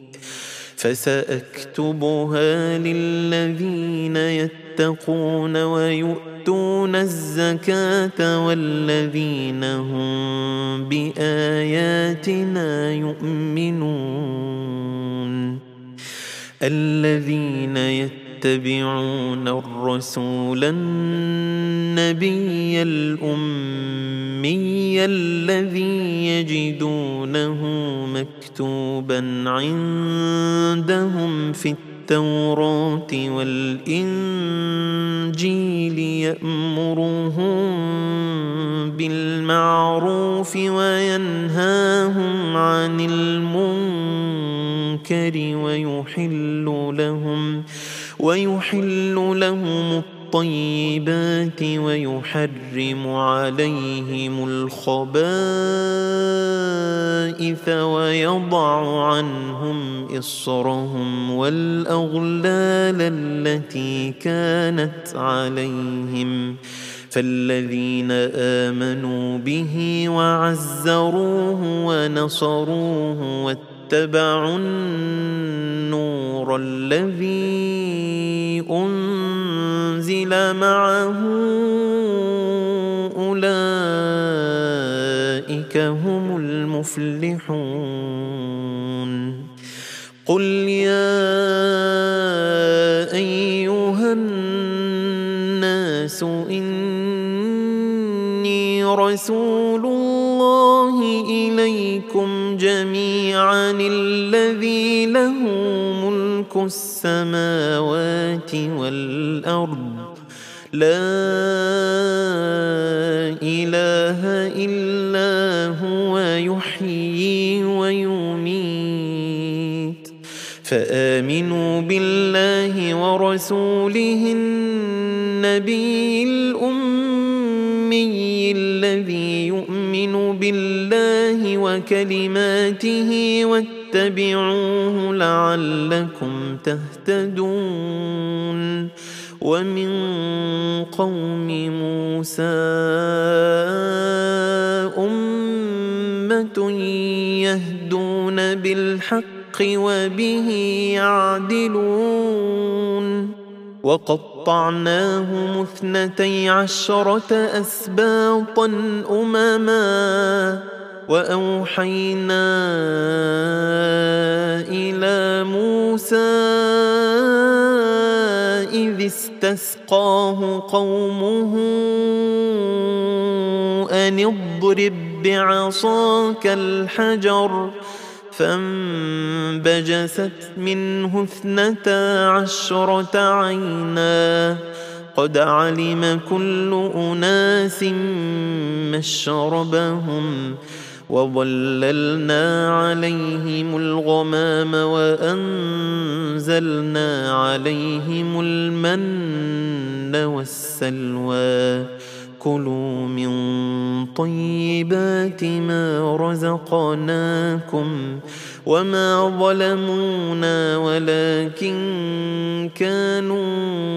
فسأكتبها للذين يتقون ويؤتون الزكاة والذين هم بآياتنا يؤمنون. الذين يتبعون الرسول النبي الأمي الذي يجدونه مكتوبا عندهم في التوراة والإنجيل يأمرهم بالمعروف وينهاهم عن المنكر ويحل لهم ويحل لهم الطيبات ويحرم عليهم الخبائث ويضع عنهم إصرهم والأغلال التي كانت عليهم. فالذين آمنوا به وعزروه ونصروه واتبعوا النور الذي أنزل معه أولئك هم المفلحون. قل يا أيها الناس إني رسول الله إليكم جميعا الذي له ملك السماوات والأرض لا إله إلا هو يحيي ويميت. فآمنوا بالله ورسوله النبي الأمي الذي يؤمن بالله وكلماته واتبعوه لعلكم تهتدون. ومن قوم موسى أمة يهدون بالحق وبه يعدلون. وقطعناهم اثنتي عشرة أسباطا أمما وأوحينا إلى موسى إذ استسقاه قومه أن اضرب بعصاك الحجر فانبجست منه اثنتا عشرة عينا قد علم كل أناس مشربهم وظللنا عليهم الغمام وأنزلنا عليهم المن والسلوى كلوا من طيبات ما رزقناكم وما ظلمونا ولكن كانوا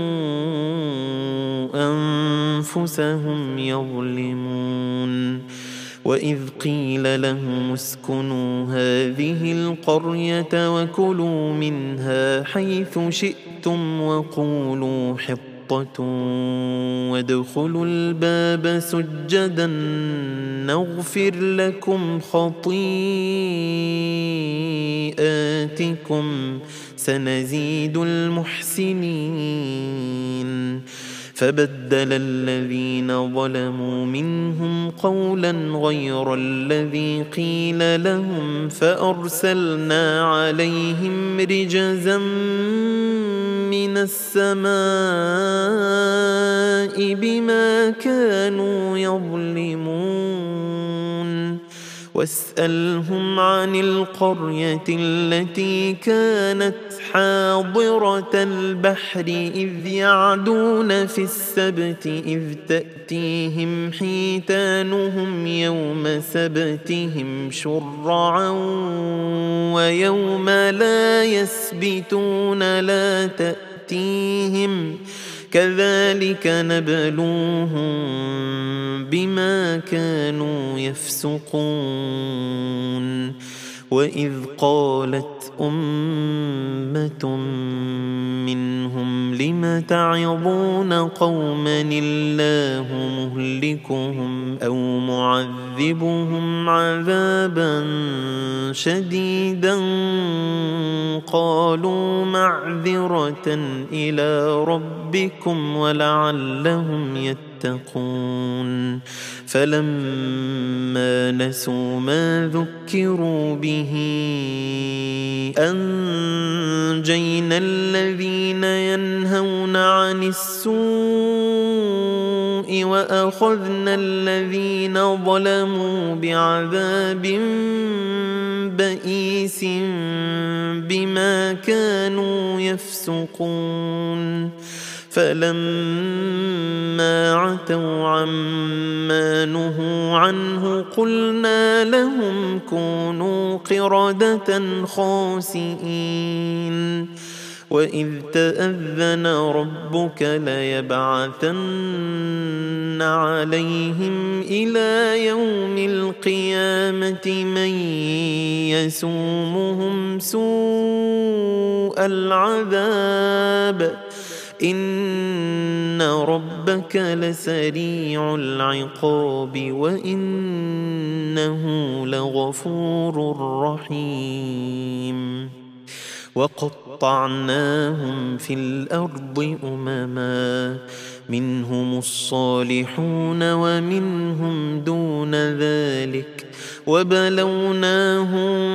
أنفسهم يظلمون. وإذ قيل لهم اسكنوا هذه القرية وكلوا منها حيث شئتم وقولوا حطة وادخلوا الباب سجدا نغفر لكم خطيئاتكم سنزيد المحسنين. فبدل الذين ظلموا منهم قولا غير الذي قيل لهم فأرسلنا عليهم رجزا من السماء بما كانوا يظلمون واسألهم عن القرية التي كانت حاضرة البحر إذ يعدون في السبت إذ تأتيهم حيتانهم يوم سبتهم شرعا ويوم لا يسبتون لا تأتيهم كذلك نبلوهم بما كانوا يفسقون وإذ قالت أمة منهم لم تعظون قوما الله مهلكهم أو معذبهم عذابا شديدا قالوا معذرة إلى ربكم ولعلهم يتقون فلما نسوا ما ذكروا به أنجينا الذين ينهون عن السوء وأخذنا الذين ظلموا بعذاب بئيس بما كانوا يفسقون فلما عتوا عما نهوا عنه قلنا لهم كونوا قردة خاسئين وإذ تأذن ربك ليبعثن عليهم إلى يوم القيامة من يسومهم سوء العذاب إن ربك لسريع العقاب وإنه لغفور رحيم وقطعناهم في الأرض أمما منهم الصالحون ومنهم دون ذلك وبلوناهم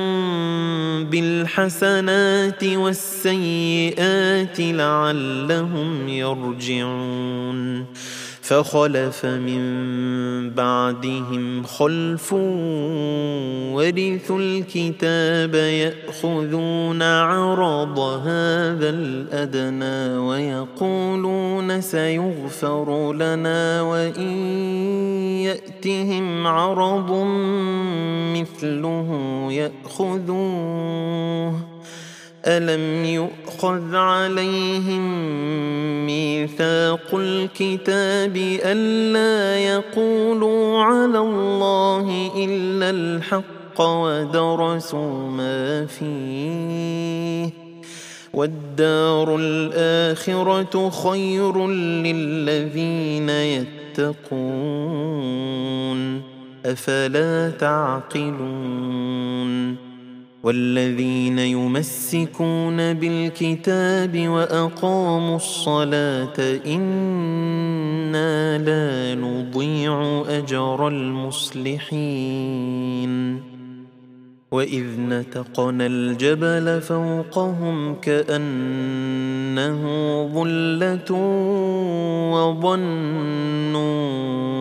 بالحسنات والسيئات لعلهم يرجعون فخلف من بعدهم خلف ورثوا الكتاب يأخذون عرض هذا الأدنى ويقولون سيغفر لنا وإن يأتهم عرض مثله يأخذوه ألم يؤخذ عليهم ميثاق الكتاب ألا يقولوا على الله إلا الحق ودرسوا ما فيه والدار الآخرة خير للذين يتقون أفلا تعقلون والذين يمسكون بالكتاب وأقاموا الصلاة إنا لا نضيع أجر المصلحين وإذ نتقنا الجبل فوقهم كأنه ظلة وظنوا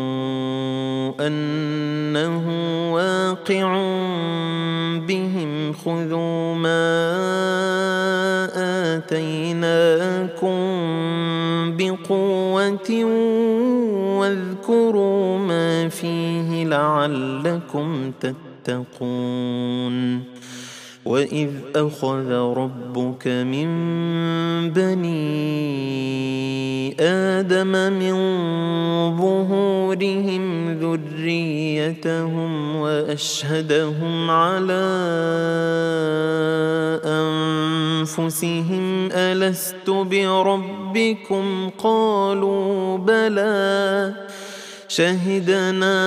أنه واقع بهم خذوا ما آتيناكم بقوة واذكروا ما فيه لعلكم تتقون وإذ أخذ ربك من بني آدم من ظهورهم ذريتهم وأشهدهم على أنفسهم ألست بربكم قالوا بلى شهدنا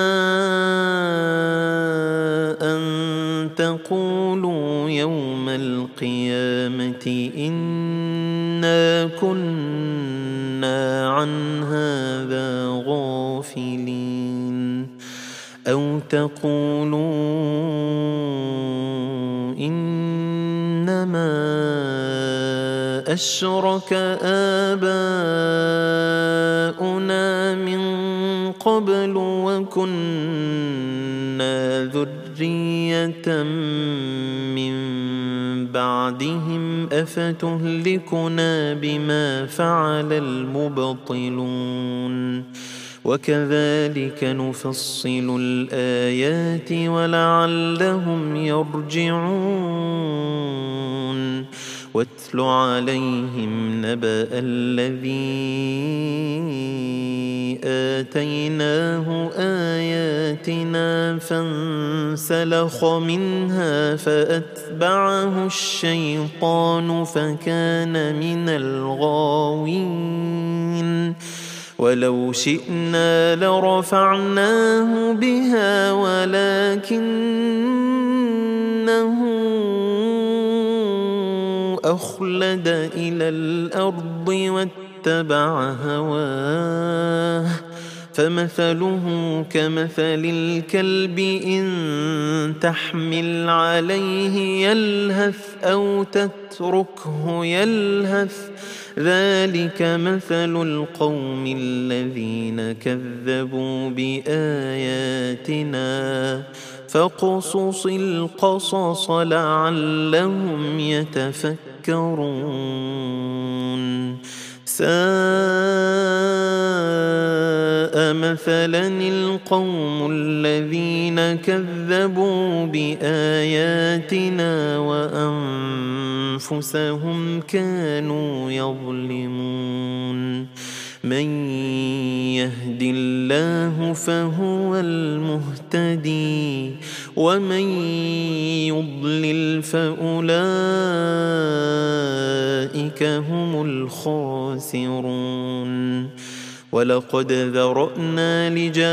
أن تقولوا يوم القيامة إنا كنا عن هذا غافلين أو تقولوا إنما أشرك آباؤنا من قبل وكنا ذرية من بعدهم أفتهلكنا بما فعل المبطلون وكذلك نفصل الآيات ولعلهم يرجعون واتل عليهم نبأ الذي آتيناه آياتنا فانسلخ منها فأتبعه الشيطان فكان من الغاوين ولو شئنا لرفعناه بها ولكنه أخلد إلى الأرض واتبع هواه فمثله كمثل الكلب إن تحمل عليه يلهث أو تتركه يلهث ذلك مثل القوم الذين كذبوا بآياتنا فاقصص القصص لعلهم يتفكرون ساء مثلا القوم الذين كذبوا بآياتنا وأنفسهم كانوا يظلمون من يهد الله فهو المهتدي ومن يضلل فأولئك هم الخاسرون ولقد ذرأنا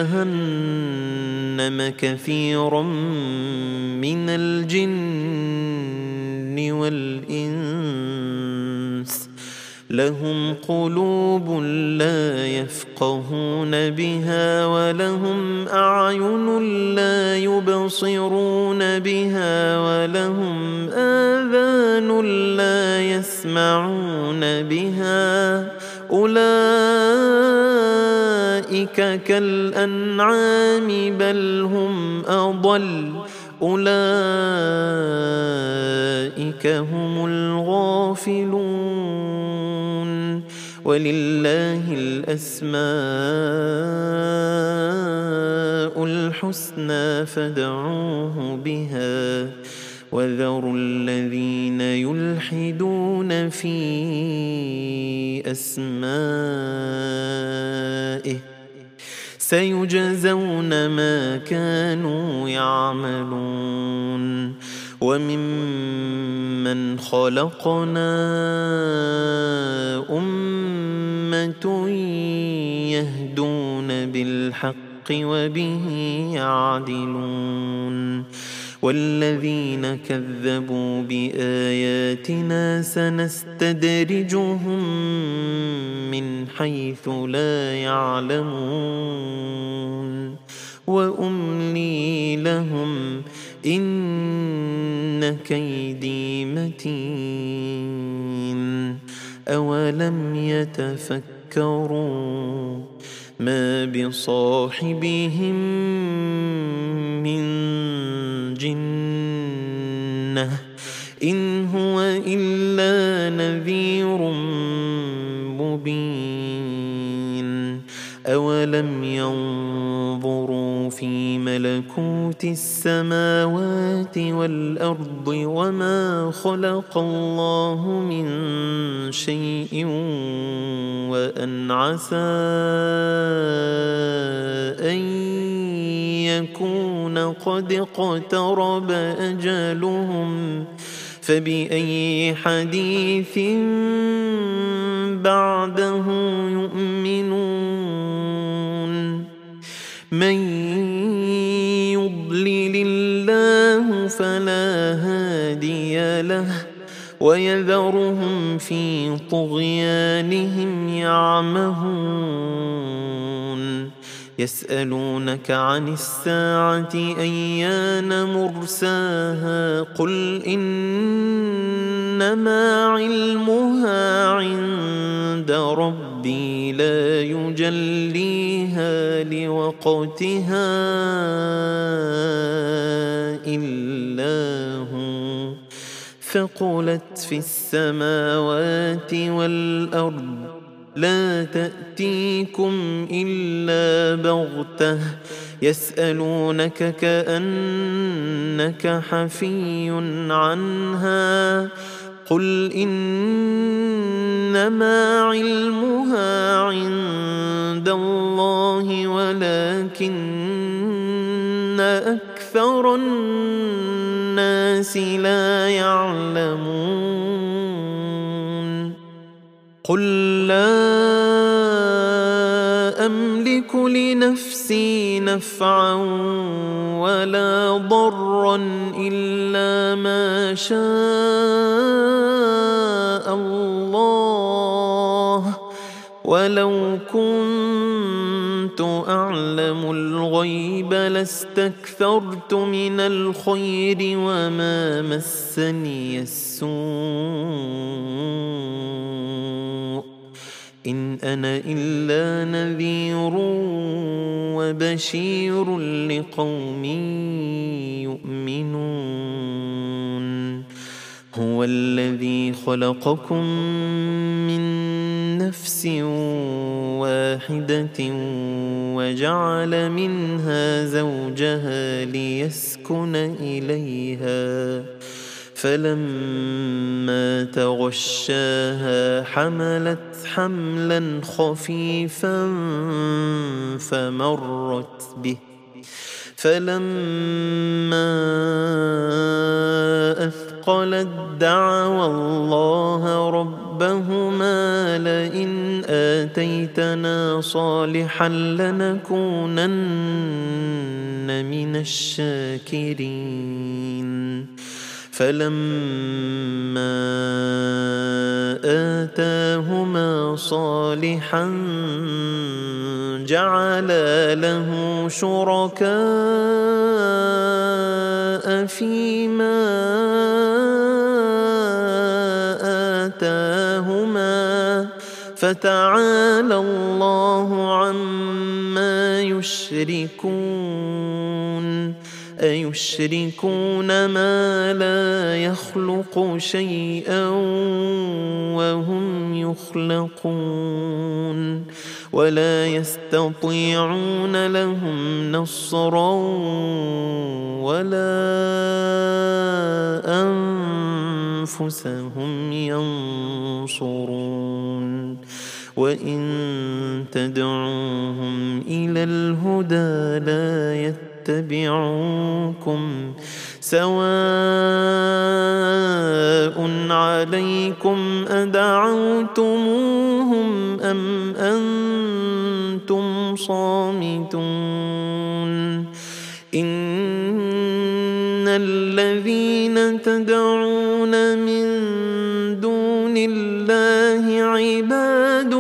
لجهنم كثيرا من الجن والإنس لهم قلوب لا يفقهون بها ولهم أعين لا يبصرون بها ولهم آذان لا يسمعون بها أولئك كالأنعام بل هم أضل أولئك هم الغافلون ولله الأسماء الحسنى فادعوه بها وذروا الذين يلحدون في أسمائه سيجزون ما كانوا يعملون وممن خلقنا أمة يهدون بالحق وبه يعدلون والذين كذبوا بآياتنا سنستدرجهم من حيث لا يعلمون وأملي لهم إن كيدي متين أولم يتفكروا ما بصاحبهم من جنة إن هو إلا نذير مبين أولم ينظروا في ملكوت السماوات والأرض وما خلق الله من شيء وأن عسى أن يكون قد اقترب أجلهم فبأي حديث بعده يؤمنون من يضلل الله فلا هادي له ويذرهم في طغيانهم يعمهون يسألونك عن الساعة أيان مرساها قل إنما علمها عند ربي لا يجليها لوقتها إلا هو ثقلت في السماوات والأرض لا تأتيكم إلا بغتة يسألونك كأنك حفي عنها قل إنما علمها عند الله ولكن أكثر الناس لا يعلمون قل لا أملك لنفسي نفعا ولا ضرا إلا ما شاء الله ولو كنت أعلم الغيب لاستكثرت من الخير وما مسني السوء إن أنا إلا نذير وبشير لقوم يؤمنون هو الذي خلقكم من نفس واحدة وجعل منها زوجها ليسكن إليها فلما تغشاها حملت حملا خفيفا فمرت به فلما أثقلت دعوا الله ربهما لئن آتيتنا صالحا لنكونن من الشاكرين فلما آتاهما صالحا جعلا له شركاء فيما آتاهما فتعالى الله عما يشركون أيشركون ما لا يخلق شيئا وهم يخلقون ولا يستطيعون لهم نصرا ولا أنفسهم ينصرون وإن تدعوهم إلى الهدى لا يتبعون يتبعوكم سواء عليكم أدعوتموهم أم أنتم صامتون إن الذين تدعون من دون الله عباد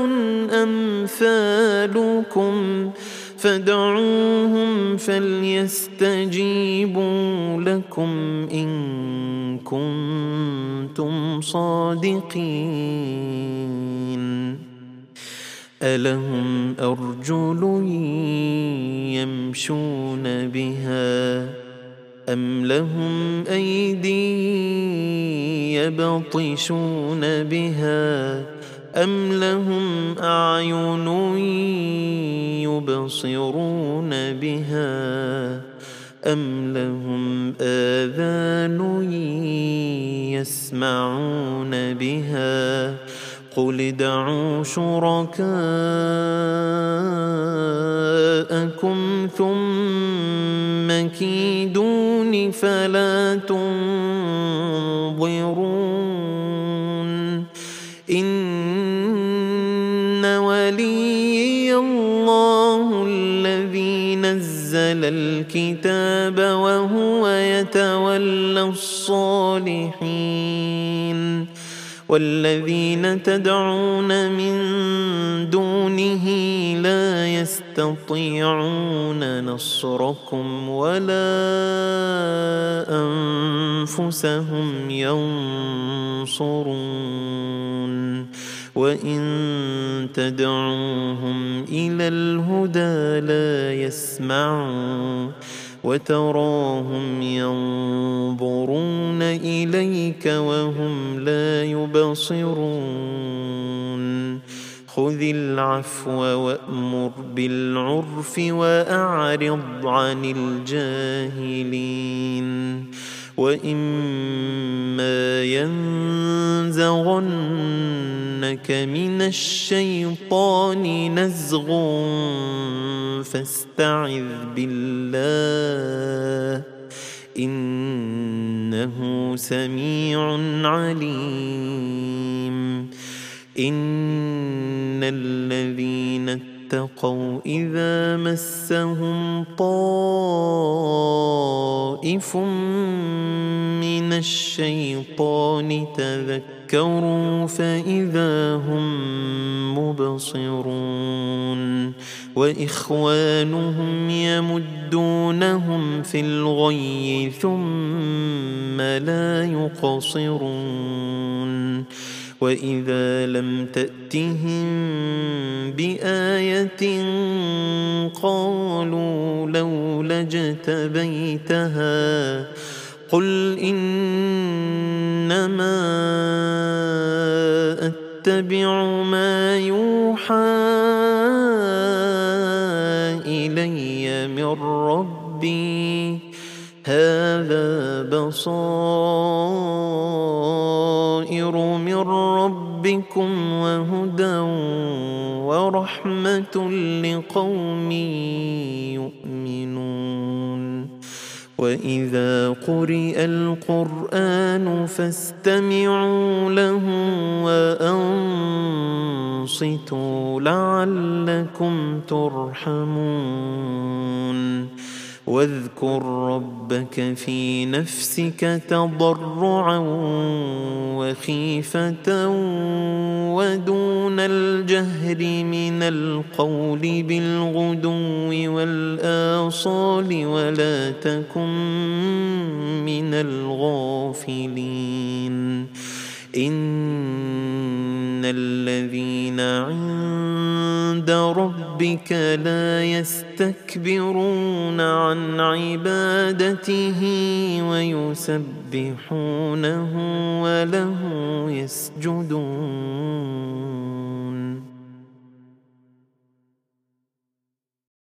أمثالكم فادعوهم فليستجيبوا لكم إن كنتم صادقين ألهم أرجل يمشون بها أم لهم أيدي يبطشون بها أم لهم أعين يبصرون بها أم لهم آذان يسمعون بها قل ادعوا شركاءكم ثم كيدون فلا تنظرون إن وليي الله الذي نزل نزل الكتاب وهو يتولى الصالحين والذين تدعون من دونه لا يستطيعون نصركم ولا أنفسهم ينصرون وإن تدعوهم إلى الهدى لا يسمعون وتراهم ينظرون إليك وهم لا يبصرون خذ العفو وأمر بالعرف وأعرض عن الجاهلين وإما ينزغنك من الشيطان نزغ فاستعذ بالله إنه سميع عليم إن الذين اتقوا إذا مسهم طائف من الشيطان تذكروا فإذا هم مبصرون وإخوانهم يمدونهم في الغي ثم لا يقصرون وإذا لم تأتهم بآية قالوا لولا اجتبيتها قل إنما أتبع ما يوحى إلي من ربي هذا بصائر من ربكم وهدى ورحمة لقوم يؤمنون وإذا قرئ القرآن فاستمعوا له وأنصتوا لعلكم ترحمون واذكر ربك في نفسك تضرعا وخيفة ودون الجهر من القول بالغدو والآصال ولا تكن من الغافلين إن الذين عند ربك لا يستكبرون عن عبادته ويسبحونه وله يسجدون